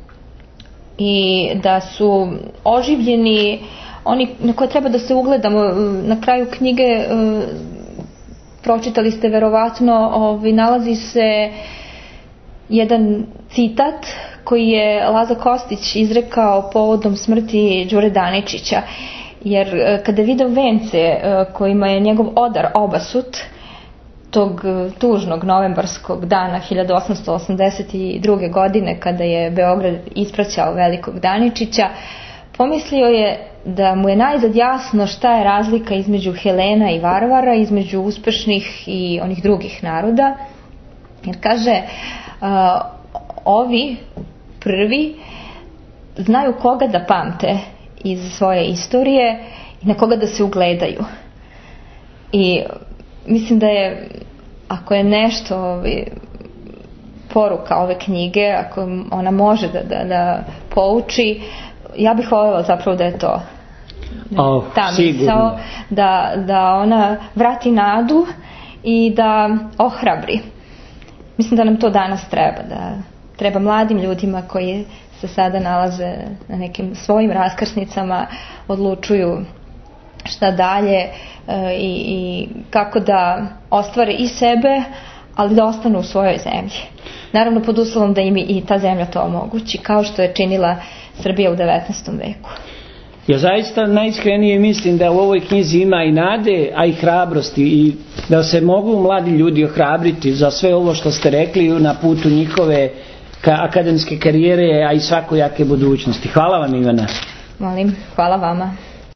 i da su oživljeni oni na koje treba da se ugledamo. Na kraju knjige, pročitali ste verovatno, nalazi se jedan citat koji je Laza Kostić izrekao povodom smrti Đure Daničića, jer kada video vence kojima je njegov odar obasut tog tužnog novembarskog dana 1882. godine, kada je Beograd ispraćao velikog Daničića, pomislio je da mu je najzad jasno šta je razlika između Helena i Varvara, između uspešnih i onih drugih naroda, jer kaže, ovi prvi znaju koga da pamte iz svoje istorije i na koga da se ugledaju. I mislim da je, ako je nešto poruka ove knjige, ako ona može da pouči, ja bih voljela zapravo da je to ta misao, da ona vrati nadu i da ohrabri. Mislim da nam to danas treba, da treba mladim ljudima koji se sada nalaze na nekim svojim raskrsnicama, odlučuju šta dalje i kako da ostvare i sebe, ali da ostanu u svojoj zemlji. Naravno pod uslovom da im i ta zemlja to omogući, kao što je činila Srbija u 19. veku. Ja zaista najiskrenije mislim da u ovoj knjizi ima i nade, a i hrabrosti, i da se mogu mladi ljudi ohrabriti za sve ovo što ste rekli na putu njihove akademske karijere, a i svakojake budućnosti. Hvala vam, Ivana. Molim, hvala vama.